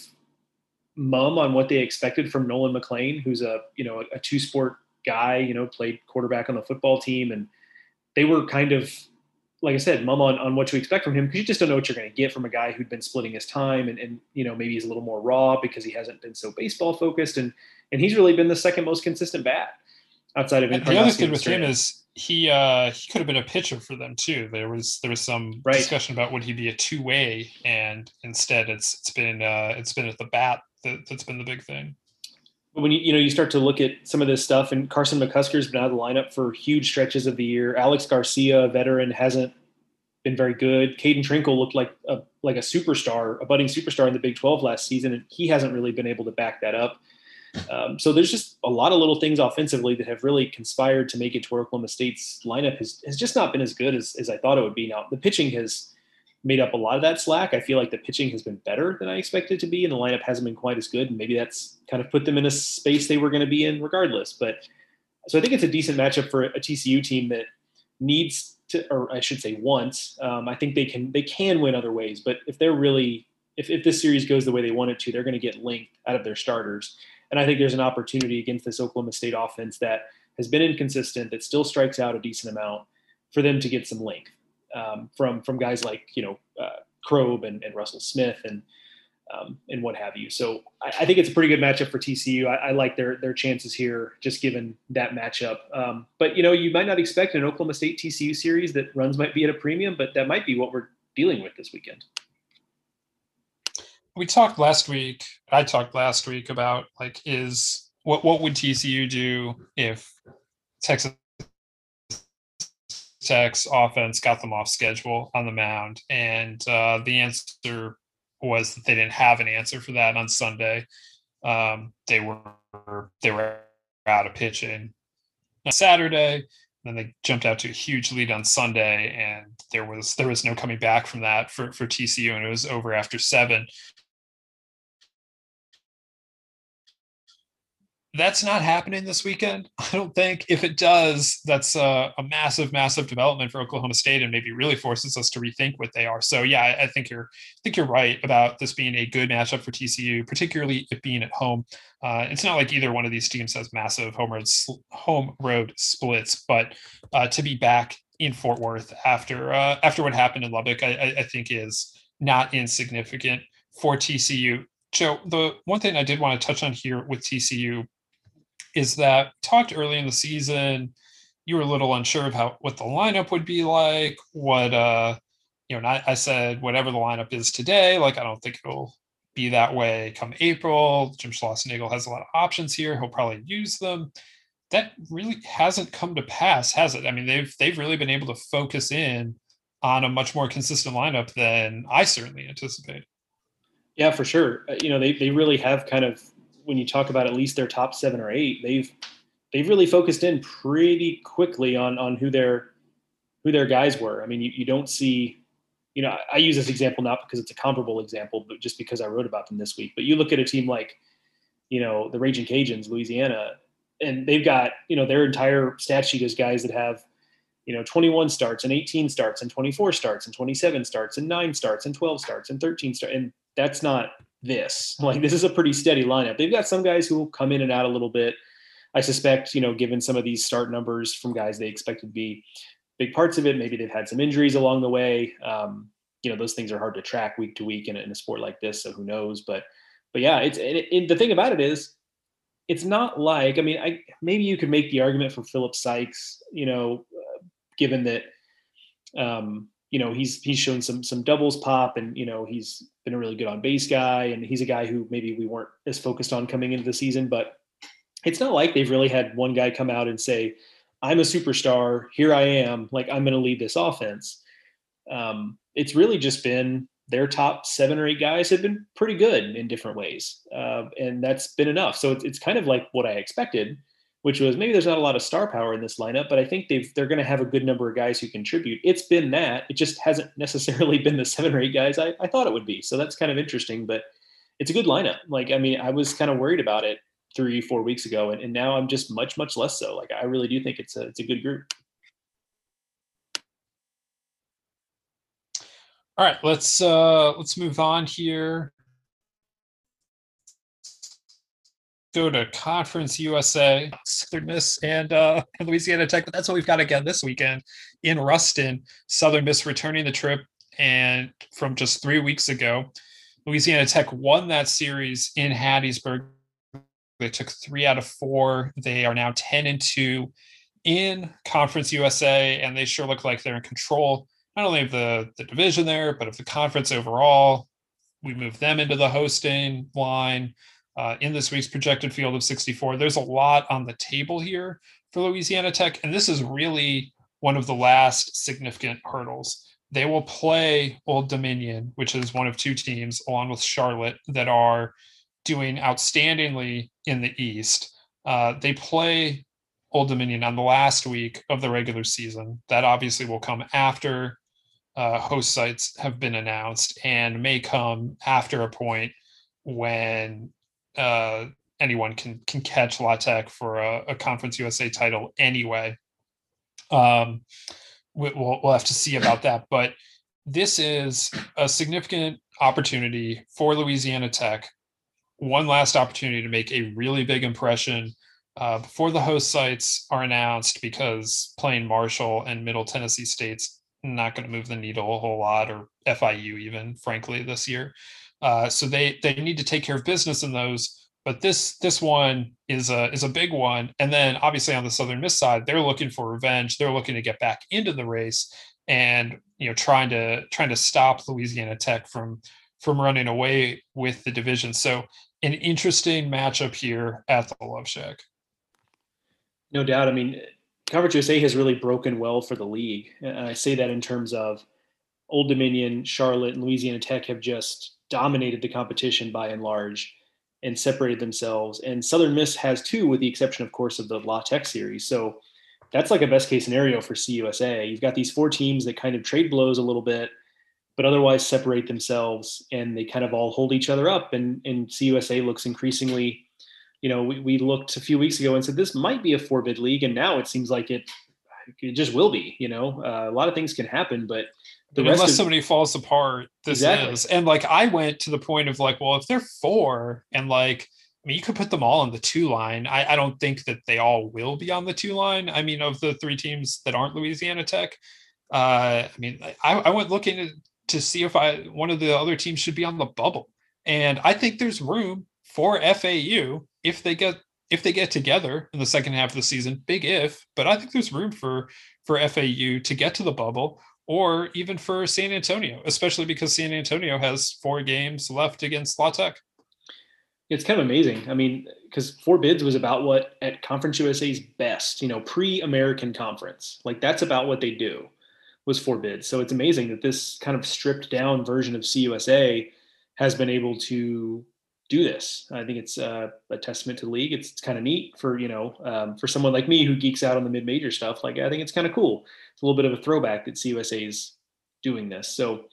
mum on what they expected from Nolan McLean, who's a 2-sport guy, played quarterback on the football team. And they were kind of, like I said, mum on what you expect from him, because you just don't know what you're going to get from a guy who'd been splitting his time and maybe he's a little more raw because he hasn't been so baseball focused. And he's really been the second most consistent bat outside of the other thing with him is he could have been a pitcher for them too. There was some discussion about would he be a 2-way, and instead it's been at the bat that's been the big thing. But when you start to look at some of this stuff, and Carson McCusker's been out of the lineup for huge stretches of the year. Alex Garcia, a veteran, hasn't been very good. Caden Trinkle looked like a superstar, a budding superstar in the Big 12 last season, and he hasn't really been able to back that up. So there's just a lot of little things offensively that have really conspired to make it to where Oklahoma State's lineup has just not been as good as I thought it would be. Now, the pitching has made up a lot of that slack. I feel like the pitching has been better than I expected it to be, and the lineup hasn't been quite as good. And maybe that's kind of put them in a space they were going to be in regardless. But so I think it's a decent matchup for a TCU team that needs to, or I should say wants. I think they can win other ways, but if this series goes the way they want it to, they're going to get length out of their starters. And I think there's an opportunity against this Oklahoma State offense that has been inconsistent, that still strikes out a decent amount, for them to get some length from guys like Krob and Russell Smith. And and what have you. So I think it's a pretty good matchup for TCU. I like their chances here, just given that matchup. But you might not expect an Oklahoma State TCU series that runs might be at a premium, but that might be what we're dealing with this weekend. I talked last week about what would TCU do if Texas Tech's offense got them off schedule on the mound, and the answer was that they didn't have an answer for that on Sunday. They were out of pitching on Saturday, then they jumped out to a huge lead on Sunday, and there was no coming back from that for TCU, and it was over after 7. That's not happening this weekend, I don't think. If it does, that's a massive, massive development for Oklahoma State, and maybe really forces us to rethink what they are. So yeah, I think you're right about this being a good matchup for TCU, particularly it being at home. It's not like either one of these teams has massive home road splits, but to be back in Fort Worth after what happened in Lubbock, I think is not insignificant for TCU. Joe, the one thing I did want to touch on here with TCU is that talked early in the season, you were a little unsure of what the lineup would be like. I said whatever the lineup is today, I don't think it'll be that way come April. Jim Schlossnagle has a lot of options here. He'll probably use them. That really hasn't come to pass, has it? I mean, they've really been able to focus in on a much more consistent lineup than I certainly anticipated. Yeah, for sure. They really have kind of, when you talk about at least their top 7 or 8, they've really focused in pretty quickly on who their guys were. I mean, you don't see, I use this example not because it's a comparable example, but just because I wrote about them this week. But you look at a team like, the Raging Cajuns, Louisiana, and they've got, their entire stat sheet is guys that have, 21 starts and 18 starts and 24 starts and 27 starts and 9 starts and 12 starts and 13 starts. And that's not this. This is a pretty steady lineup. They've got some guys who will come in and out a little bit. I suspect, given some of these start numbers from guys they expected to be big parts of it, maybe they've had some injuries along the way. Those things are hard to track week to week in a sport like this. So who knows? But yeah, the thing about it is, it's not like, maybe you could make the argument for Philip Sykes, given that, he's shown some doubles pop, and, he's been a really good on base guy, and he's a guy who maybe we weren't as focused on coming into the season, but it's not like they've really had one guy come out and say, I'm a superstar, here I am, I'm going to lead this offense. It's really just been their top 7 or 8 guys have been pretty good in different ways. And that's been enough. So it's kind of like what I expected, which was maybe there's not a lot of star power in this lineup, but I think they're going to have a good number of guys who contribute. It's been that. It just hasn't necessarily been the 7 or 8 guys I thought it would be. So that's kind of interesting, but it's a good lineup. I was kind of worried about it 3-4 weeks ago, and now I'm just much, much less so. I really do think it's a good group. All right, let's move on here. Go to Conference USA, Southern Miss and Louisiana Tech, but that's what we've got again this weekend in Ruston. Southern Miss returning the trip, and from just 3 weeks ago, Louisiana Tech won that series in Hattiesburg. They took 3 out of 4. They are now 10-2 in Conference USA, and they sure look like they're in control, not only of the division there, but of the conference overall. We moved them into the hosting line in this week's projected field of 64. There's a lot on the table here for Louisiana Tech, and this is really one of the last significant hurdles. They will play Old Dominion, which is one of 2 teams, along with Charlotte, that are doing outstandingly in the East. They play Old Dominion on the last week of the regular season. That obviously will come after host sites have been announced, and may come after a point when anyone can catch La Tech for a Conference USA title anyway. We'll have to see about that, but this is a significant opportunity for Louisiana Tech. One last opportunity to make a really big impression before the host sites are announced, because playing Marshall and Middle Tennessee State's not going to move the needle a whole lot, or FIU even, frankly, this year. So they need to take care of business in those. But this one is a big one. And then obviously on the Southern Miss side, they're looking for revenge. They're looking to get back into the race and trying to stop Louisiana Tech from running away with the division. So an interesting matchup here at the Love Shack. No doubt. I mean, Conference USA has really broken well for the league. And I say that in terms of Old Dominion, Charlotte, and Louisiana Tech have just dominated the competition by and large and separated themselves. And Southern Miss has too, with the exception, of course, of the La Tech series. So that's like a best case scenario for CUSA. You've got these four teams that kind of trade blows a little bit, but otherwise separate themselves, and they kind of all hold each other up. And CUSA looks increasingly, we looked a few weeks ago and said this might be a 4-bid league, and now it seems like it just will be. A lot of things can happen, but unless somebody falls apart, this exactly. is. And like I went to the point of like, well, if they're 4 and like, I mean, you could put them all on the 2 line. I don't think that they all will be on the 2 line. I mean, of the 3 teams that aren't Louisiana Tech, I mean, I went looking to see if one of the other teams should be on the bubble. And I think there's room for FAU if they get together in the second half of the season. Big if, but I think there's room for FAU to get to the bubble, or even for San Antonio, especially because San Antonio has 4 games left against La Tech. It's kind of amazing. I mean, because 4 bids was about what at Conference USA's best, pre-American conference, like that's about what they do, was 4 bids. So it's amazing that this kind of stripped down version of CUSA has been able to do this. I think it's a testament to the league. It's kind of neat for, for someone like me who geeks out on the mid-major stuff. Like, I think it's kind of cool. It's a little bit of a throwback that CUSA is doing this. So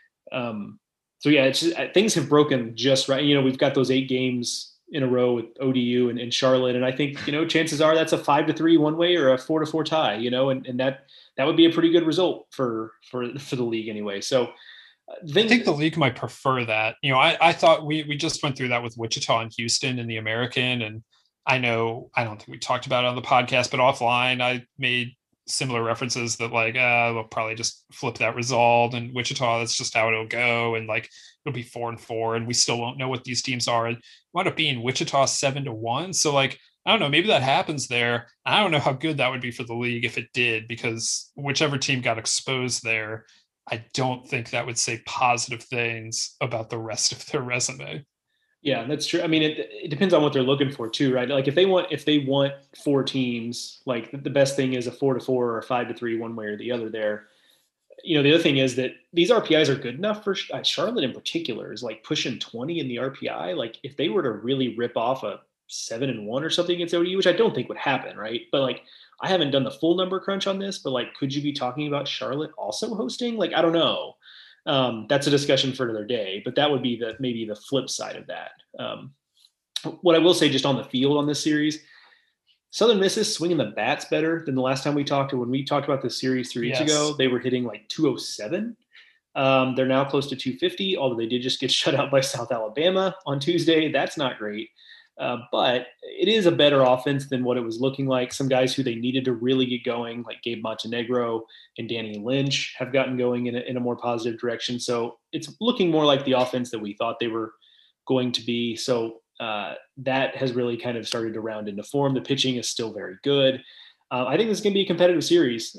yeah, it's just, things have broken just right. We've got those 8 games in a row with ODU and Charlotte. And I think, chances are that's a 5-3 one way or a 4-4 tie, and that would be a pretty good result for the league anyway. So I think the league might prefer that. I thought we just went through that with Wichita and Houston in the American. And I don't think we talked about it on the podcast, but offline I made similar references that like, we'll probably just flip that result, and Wichita, that's just how it'll go. And like, it'll be 4-4 and we still won't know what these teams are. And wound up being Wichita 7-1. So like, I don't know, maybe that happens there. I don't know how good that would be for the league if it did, because whichever team got exposed there, I don't think that would say positive things about the rest of their resume. Yeah, that's true. I mean, it depends on what they're looking for too, right? Like if they want 4 teams, like the best thing is a 4-4 or a 5-3 one way or the other there. The other thing is that these RPIs are good enough for Charlotte in particular is like pushing 20 in the RPI. Like if they were to really rip off a 7-1 or something against ODU, which I don't think would happen, right? But like, I haven't done the full number crunch on this, but like, could you be talking about Charlotte also hosting? Like, I don't know. That's a discussion for another day, but that would be maybe the flip side of that. What I will say just on the field on this series, Southern Miss is swinging the bats better than the last time we talked. Or when we talked about this series 3 weeks ago, they were hitting like 207. They're now close to 250, although they did just get shut out by South Alabama on Tuesday. That's not great. But it is a better offense than what it was looking like. Some guys who they needed to really get going, like Gabe Montenegro and Danny Lynch, have gotten going in a more positive direction. So it's looking more like the offense that we thought they were going to be. So that has really kind of started to round into form. The pitching is still very good. I think this is going to be a competitive series.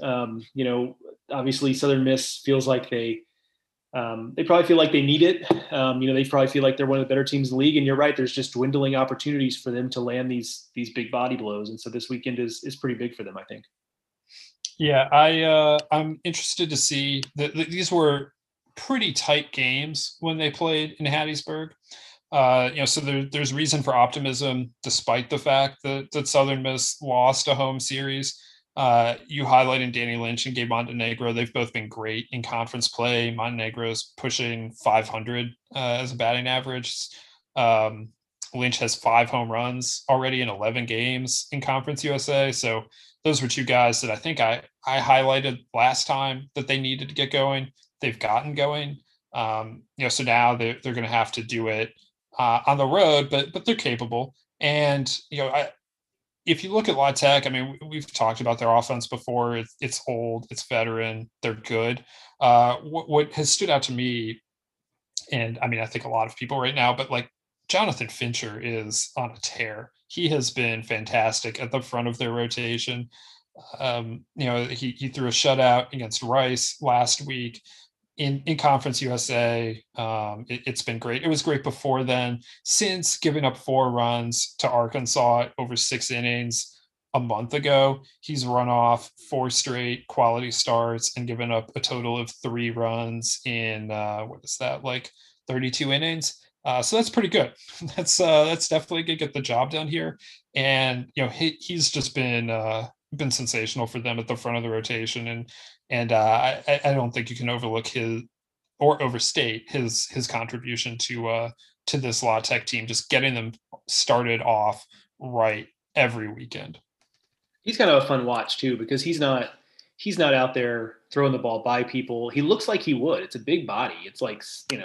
Obviously Southern Miss feels like they probably feel like they need it. They probably feel like they're one of the better teams in the league. And you're right, there's just dwindling opportunities for them to land these big body blows. And so this weekend is pretty big for them, I think. Yeah, I'm interested to see that these were pretty tight games when they played in Hattiesburg. So there's reason for optimism, despite the fact that Southern Miss lost a home series. You highlighted Danny Lynch and Gabe Montenegro. They've both been great in conference play. Montenegro's pushing 500 as a batting average. Lynch has 5 home runs already in 11 games in Conference USA. So those were 2 guys that I think I highlighted last time that they needed to get going. They've gotten going. So now they're going to have to do it on the road, but they're capable. And, if you look at La Tech, I mean, we've talked about their offense before. It's old, it's veteran, they're good. What has stood out to me And I mean, I think a lot of people right now, but like Jonathan Fincher is on a tear. He has been fantastic at the front of their rotation. He threw a shutout against Rice last week in Conference USA. It's been great. It was great before then. Since giving up 4 runs to Arkansas over 6 innings a month ago, he's run off 4 straight quality starts and given up a total of 3 runs in what is that, like 32 innings. So that's pretty good. That's definitely gonna get the job done here. And he's just been sensational for them at the front of the rotation, and I don't think you can overlook his or overstate his contribution to this La Tech team, just getting them started off right every weekend. He's kind of a fun watch too, because he's not out there throwing the ball by people. He looks like he would. It's a big body. It's like,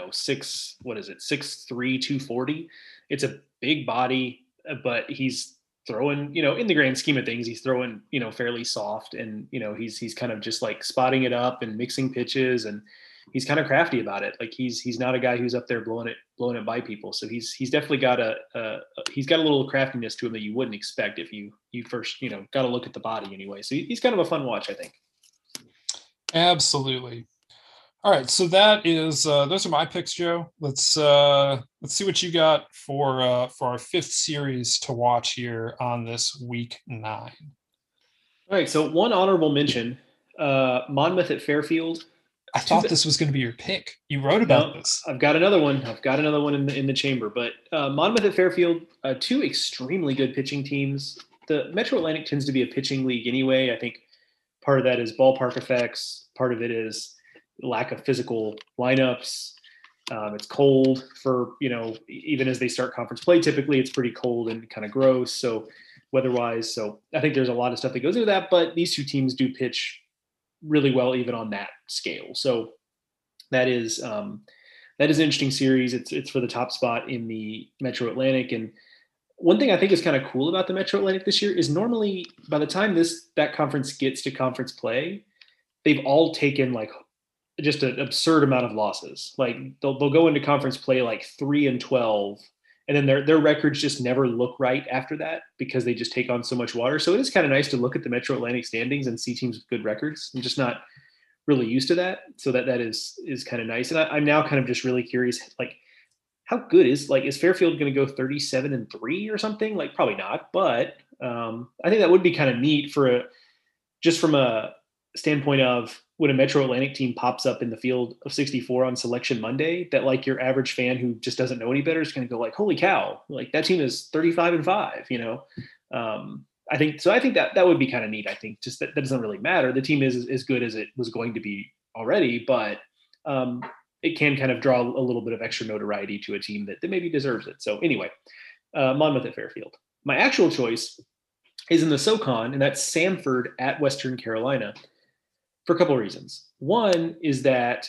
6'3", 240. It's a big body, but he's throwing, in the grand scheme of things, he's throwing, fairly soft, and, he's kind of just like spotting it up and mixing pitches, and he's kind of crafty about it. Like he's not a guy who's up there blowing it by people. So he's definitely got he's got a little craftiness to him that you wouldn't expect if you first, got to look at the body anyway. So he's kind of a fun watch, I think. Absolutely. All right, so that is those are my picks, Joe. Let's see what you got for our 5th series to watch here on this week 9. All right, so one honorable mention, Monmouth at Fairfield. I thought this was going to be your pick. You wrote about this. I've got another one. In the chamber. But Monmouth at Fairfield, 2 extremely good pitching teams. The Metro Atlantic tends to be a pitching league anyway. I think part of that is ballpark effects. Part of it is lack of physical lineups. It's cold for, even as they start conference play, typically it's pretty cold and kind of gross. So weather-wise, so I think there's a lot of stuff that goes into that. But these 2 teams do pitch really well, even on that scale. So that is an interesting series. It's for the top spot in the Metro Atlantic. And one thing I think is kind of cool about the Metro Atlantic this year is normally by the time that conference gets to conference play, they've all taken like just an absurd amount of losses. Like they'll go into conference play like 3-12, and then their records just never look right after that because they just take on so much water. So it is kind of nice to look at the Metro Atlantic standings and see teams with good records. I'm just not really used to that. So that is kind of nice. And I'm now kind of just really curious, like how good is Fairfield going to go 37-3 or something? Like probably not, but I think that would be kind of neat just from a standpoint of when a Metro Atlantic team pops up in the field of 64 on Selection Monday, that like your average fan who just doesn't know any better is going to go like, holy cow, like that team is 35-5, I think that would be kind of neat. I think just that doesn't really matter. The team is as good as it was going to be already, but it can kind of draw a little bit of extra notoriety to a team that maybe deserves it. So anyway, Monmouth at Fairfield. My actual choice is in the SoCon, and that's Samford at Western Carolina, for a couple of reasons. One is that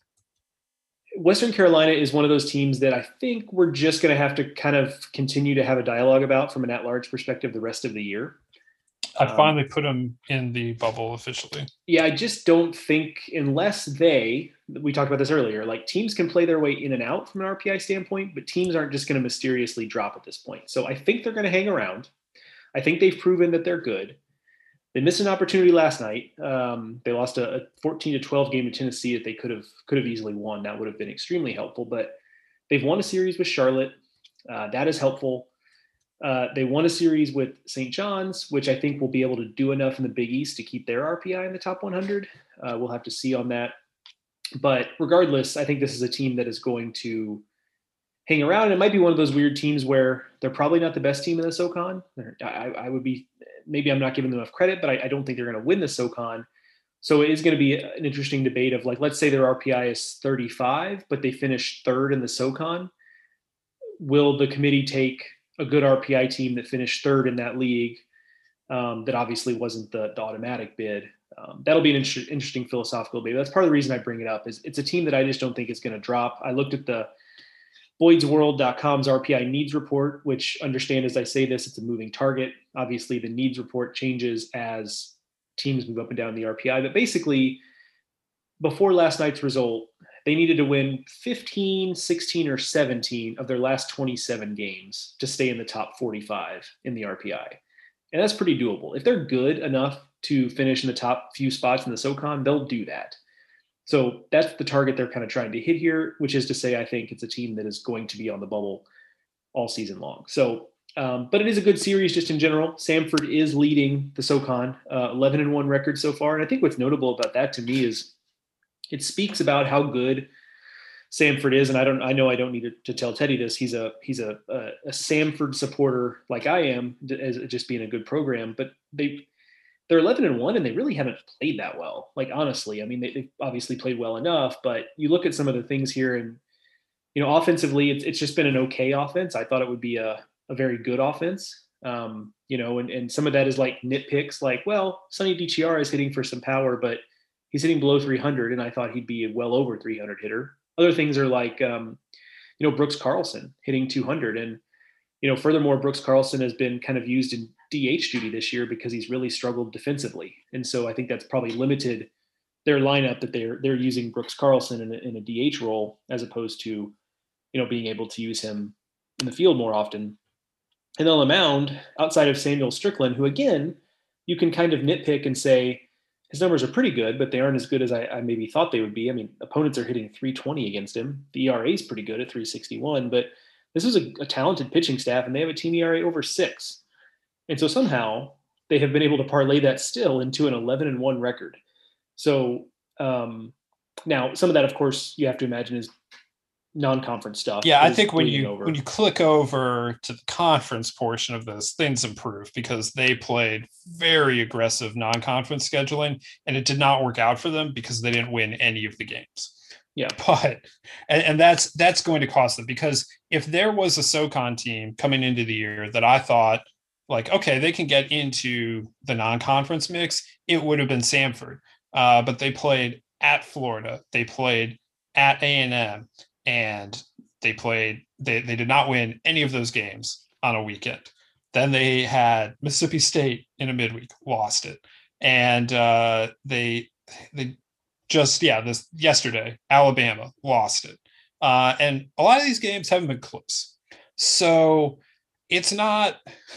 Western Carolina is one of those teams that I think we're just going to have to kind of continue to have a dialogue about from an at-large perspective the rest of the year. I finally put them in the bubble officially. Yeah, I just don't think, unless we talked about this earlier, like teams can play their way in and out from an RPI standpoint, but teams aren't just going to mysteriously drop at this point. So I think they're going to hang around. I think they've proven that they're good. They missed an opportunity last night. They lost a 14-12 game to Tennessee that they could have easily won. That would have been extremely helpful. But they've won a series with Charlotte. That is helpful. They won a series with St. John's, which I think will be able to do enough in the Big East to keep their RPI in the top 100. We'll have to see on that. But regardless, I think this is a team that is going to hang around. And it might be one of those weird teams where they're probably not the best team in the SoCon. I would be, maybe I'm not giving them enough credit, but I don't think they're going to win the SoCon. So it is going to be an interesting debate of like, let's say their RPI is 35, but they finished 3rd in the SoCon. Will the committee take a good RPI team that finished 3rd in that league that obviously wasn't the automatic bid? That'll be an interesting philosophical debate. That's part of the reason I bring it up is it's a team that I just don't think is going to drop. I looked at the BoydsWorld.com's RPI needs report, which, understand as I say this, it's a moving target. Obviously, the needs report changes as teams move up and down the RPI. But basically, before last night's result, they needed to win 15, 16, or 17 of their last 27 games to stay in the top 45 in the RPI. And that's pretty doable. If they're good enough to finish in the top few spots in the SoCon, they'll do that. So that's the target they're kind of trying to hit here, which is to say, I think it's a team that is going to be on the bubble all season long. So, but it is a good series just in general. Samford is leading the SoCon, 11-1 record so far. And I think what's notable about that to me is it speaks about how good Samford is. And I know I don't need to tell Teddy this. He's a Samford supporter like I am, as just being a good program, but they're 11-1 and they really haven't played that well. Like, honestly, I mean, they've obviously played well enough, but you look at some of the things here and, offensively, it's just been an okay offense. I thought it would be a very good offense. And some of that is like nitpicks, like, well, Sonny DiChiara is hitting for some power, but he's hitting below 300. And I thought he'd be a well over 300 hitter. Other things are like, Brooks Carlson hitting 200. And, furthermore, Brooks Carlson has been kind of used in DH duty this year because he's really struggled defensively. And so I think that's probably limited their lineup, that they're using Brooks Carlson in a DH role as opposed to, being able to use him in the field more often. And on the mound, outside of Samuel Strickland, who, again, you can kind of nitpick and say his numbers are pretty good, but they aren't as good as I maybe thought they would be. I mean, opponents are hitting 320 against him. The ERA is pretty good at 361, but this is a talented pitching staff, and they have a team ERA over 6. And so somehow they have been able to parlay that still into an 11-1 record. So now some of that, of course, you have to imagine is non-conference stuff. Yeah, I think when you click over to the conference portion of this, things improve because they played very aggressive non-conference scheduling, and it did not work out for them because they didn't win any of the games. Yeah, but and that's going to cost them, because if there was a SoCon team coming into the year that I thought, like, okay, they can get into the non-conference mix, it would have been Samford. But they played at Florida, they played at A&M, and they did not win any of those games on a weekend. Then they had Mississippi State in a midweek, lost it. And this yesterday, Alabama lost it. And a lot of these games haven't been close. So it's not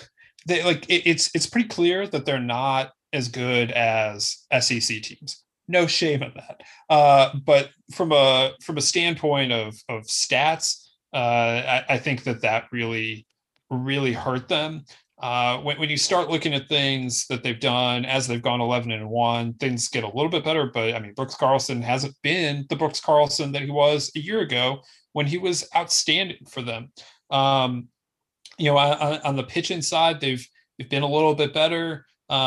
it's pretty clear that they're not as good as SEC teams. No shame in that. But from a standpoint of stats, I think that really, really hurt them. When you start looking at things that they've done as they've gone 11-1, things get a little bit better. But I mean, Brooks Carlson hasn't been the Brooks Carlson that he was a year ago when he was outstanding for them. On the pitching side, they've been a little bit better.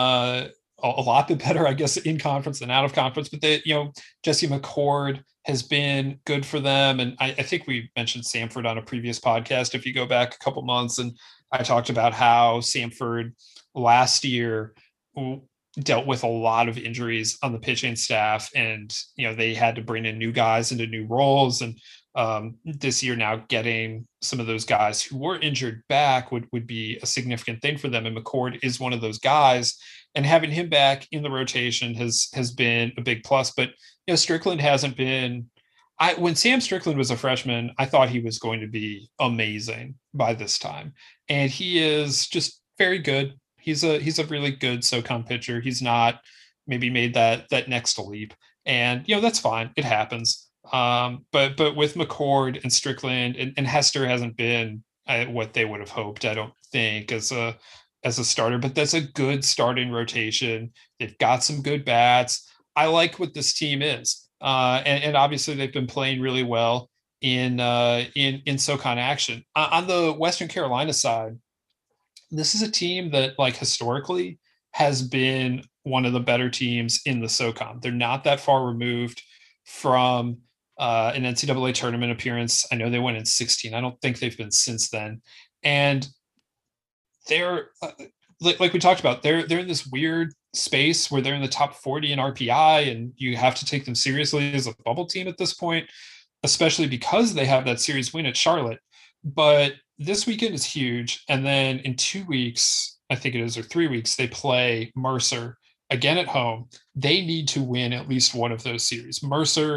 A lot bit better, I guess, in conference than out of conference. But Jesse McCord has been good for them. And I think we mentioned Samford on a previous podcast, if you go back a couple months, and I talked about how Samford last year dealt with a lot of injuries on the pitching staff, and they had to bring in new guys into new roles. And this year now getting some of those guys who were injured back would be a significant thing for them. And McCord is one of those guys, and having him back in the rotation has been a big plus. But Strickland hasn't been. When Sam Strickland was a freshman, I thought he was going to be amazing by this time, and he is just very good. He's a really good SoCon pitcher. He's not maybe made that next leap, and that's fine. It happens. But with McCord and Strickland and Hester hasn't been what they would have hoped, I don't think, as a starter, but that's a good starting rotation. They've got some good bats. I like what this team is. And obviously they've been playing really well in SoCon action. On the Western Carolina side, this is a team that, like, historically has been one of the better teams in the SoCon. They're not that far removed from an NCAA tournament appearance. I know they went in 16. I don't think they've been since then. And they're like we talked about, they're in this weird space where they're in the top 40 in RPI, and you have to take them seriously as a bubble team at this point, especially because they have that series win at Charlotte. But this weekend is huge. And then in 2 weeks, I think it is, or 3 weeks, they play Mercer again at home. They need to win at least one of those series. Mercer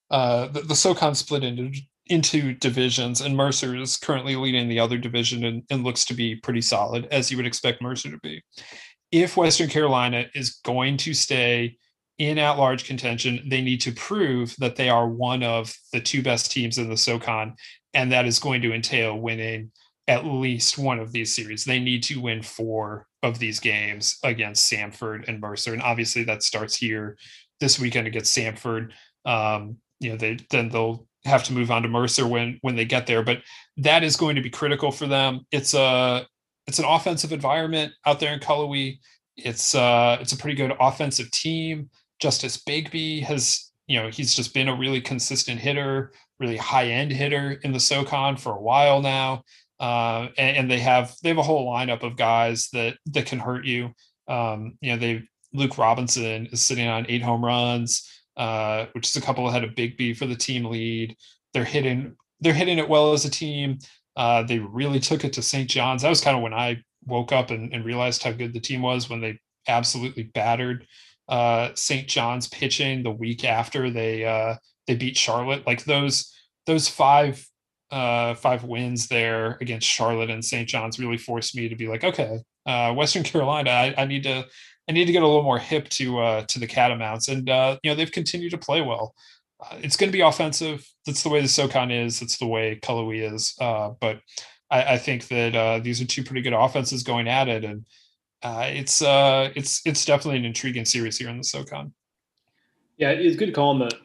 the SoCon split into divisions, and Mercer is currently leading the other division and looks to be pretty solid, as you would expect Mercer to be. If Western Carolina is going to stay in at-large contention, they need to prove that they are one of the two best teams in the SoCon, and that is going to entail winning at least one of these series. They need to win 4 of these games against Samford and Mercer, and obviously that starts here this weekend against Samford. They'll have to move on to Mercer when they get there, but that is going to be critical for them. It's an offensive environment out there in Cullowhee. It's a pretty good offensive team. Justice Bigby has, he's just been a really consistent hitter, really high-end hitter in the SoCon for a while now. And they have a whole lineup of guys that can hurt you. Luke Robinson is sitting on 8 home runs, which is a couple ahead of Bigby for the team lead. They're hitting it well as a team. They really took it to St. John's. That was kind of when I woke up and realized how good the team was, when they absolutely battered St. John's pitching the week after they beat Charlotte. Like those 5 wins there against Charlotte and St. John's really forced me to be like, okay, Western Carolina, I need to get a little more hip to the Catamounts, and they've continued to play well. It's going to be offensive. That's the way the SoCon is. That's the way Cullowhee is. But I think that these are 2 pretty good offenses going at it, and it's definitely an intriguing series here in the SoCon. Yeah, it's good to call them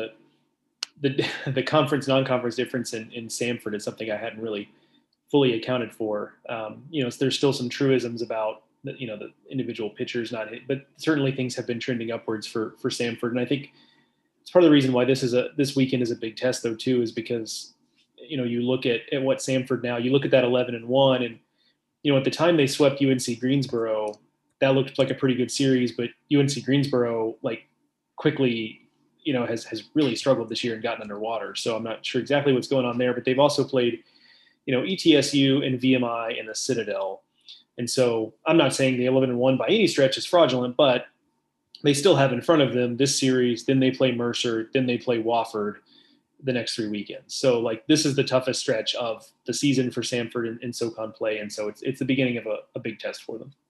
the conference non-conference difference in Samford is something I hadn't really fully accounted for. There's still some truisms about the individual pitchers not hit, but certainly things have been trending upwards for Samford, and I think it's part of the reason why this weekend is a big test though too, is because you look at what Samford now, you look at that 11-1, and at the time they swept UNC Greensboro, that looked like a pretty good series, but UNC Greensboro quickly has really struggled this year and gotten underwater. So I'm not sure exactly what's going on there, but they've also played ETSU and VMI and the Citadel. And so I'm not saying the 11-1 by any stretch is fraudulent, but they still have in front of them this series. Then they play Mercer, then they play Wofford the next 3 weekends. So this is the toughest stretch of the season for Samford in SoCon play. And so it's the beginning of a big test for them.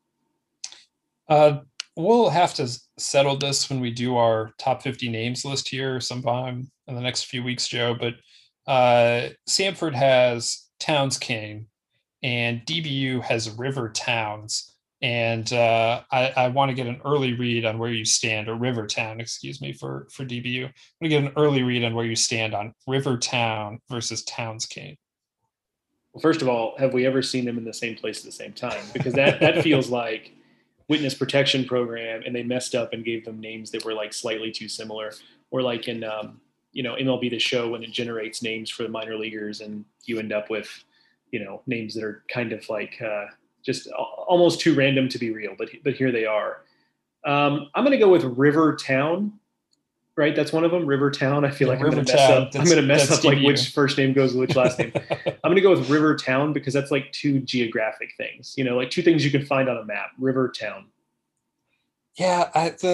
We'll have to settle this when we do our top 50 names list here sometime in the next few weeks, Joe. But Samford has Towns King and DBU has River Towns. And I want to get an early read on where you stand, or Rivertown, excuse me, for DBU. I want to get an early read on where you stand on Rivertown versus Towns King. Well, first of all, have we ever seen them in the same place at the same time? Because that feels like witness protection program, and they messed up and gave them names that were slightly too similar, or in MLB The Show, when it generates names for the minor leaguers, and you end up with names that are kind of just almost too random to be real, but here they are. I'm going to go with Rivertown, right? That's one of them, Rivertown. I feel like I'm going to mess up. I'm going to mess up which first name goes with which last name. I'm going to go with Rivertown because that's 2 geographic things, 2 things you can find on a map. Rivertown. Yeah,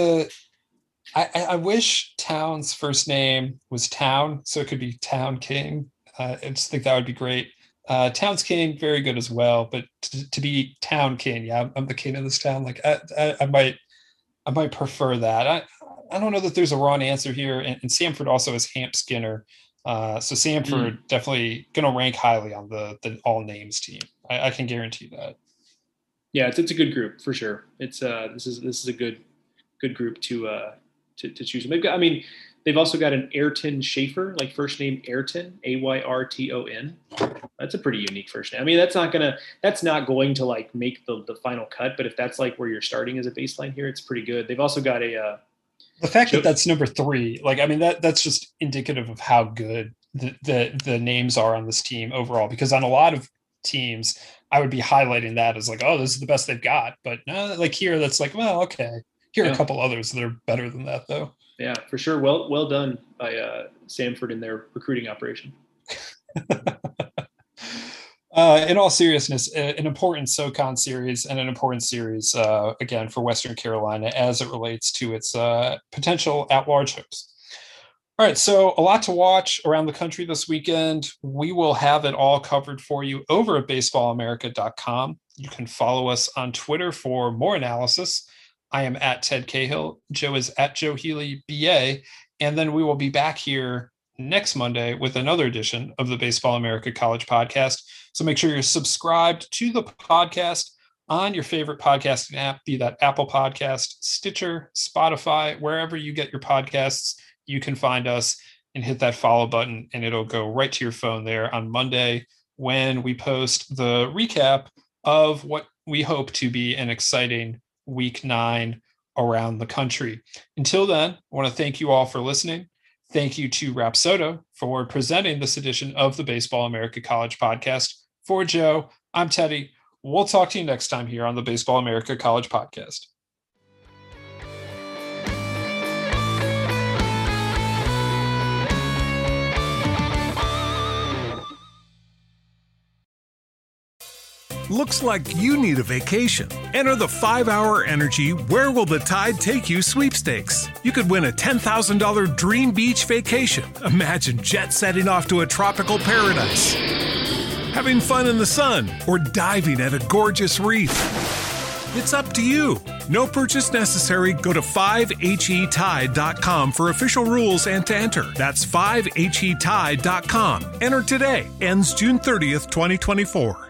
I wish Town's first name was Town, so it could be Town King. I just think that would be great. Towns King, very good as well, but to be Town King, yeah, I'm the king of this town. I might prefer that. I don't know that there's a wrong answer here, and Samford also has Hamp Skinner, so Samford definitely going to rank highly on the all names team. I can guarantee that. Yeah, it's a good group for sure. It's this is a good group to choose. They've also got an Ayrton Schaefer, first name Ayrton, Ayarton. That's a pretty unique first name. That's not going to make the final cut, but if that's where you're starting as a baseline here, it's pretty good. They've also got the fact that that's number 3, that's just indicative of how good the names are on this team overall, because on a lot of teams, I would be highlighting that as oh, this is the best they've got. But here, that's well, okay. Here are a couple others that are better than that, though. Yeah, for sure. Well done by Samford in their recruiting operation. In all seriousness, an important SoCon series, and an important series, again, for Western Carolina as it relates to its potential at-large hopes. All right, so a lot to watch around the country this weekend. We will have it all covered for you over at baseballamerica.com. You can follow us on Twitter for more analysis. I am at Ted Cahill. Joe is at Joe Healy, BA. And then we will be back here next Monday with another edition of the Baseball America College Podcast. So make sure you're subscribed to the podcast on your favorite podcasting app, be that Apple Podcast, Stitcher, Spotify, wherever you get your podcasts. You can find us and hit that follow button, and it'll go right to your phone there on Monday when we post the recap of what we hope to be an exciting Week 9 around the country. Until then, I want to thank you all for listening. Thank you to Rapsodo for presenting this edition of the Baseball America College Podcast. For Joe, I'm Teddy. We'll talk to you next time here on the Baseball America College Podcast. Looks like you need a vacation. Enter the 5-Hour Energy Where Will the Tide Take You sweepstakes. You could win a $10,000 dream beach vacation. Imagine jet setting off to a tropical paradise, having fun in the sun, or diving at a gorgeous reef. It's up to you. No purchase necessary. Go to 5HETide.com for official rules and to enter. That's 5HETide.com. Enter today. Ends June 30th, 2024.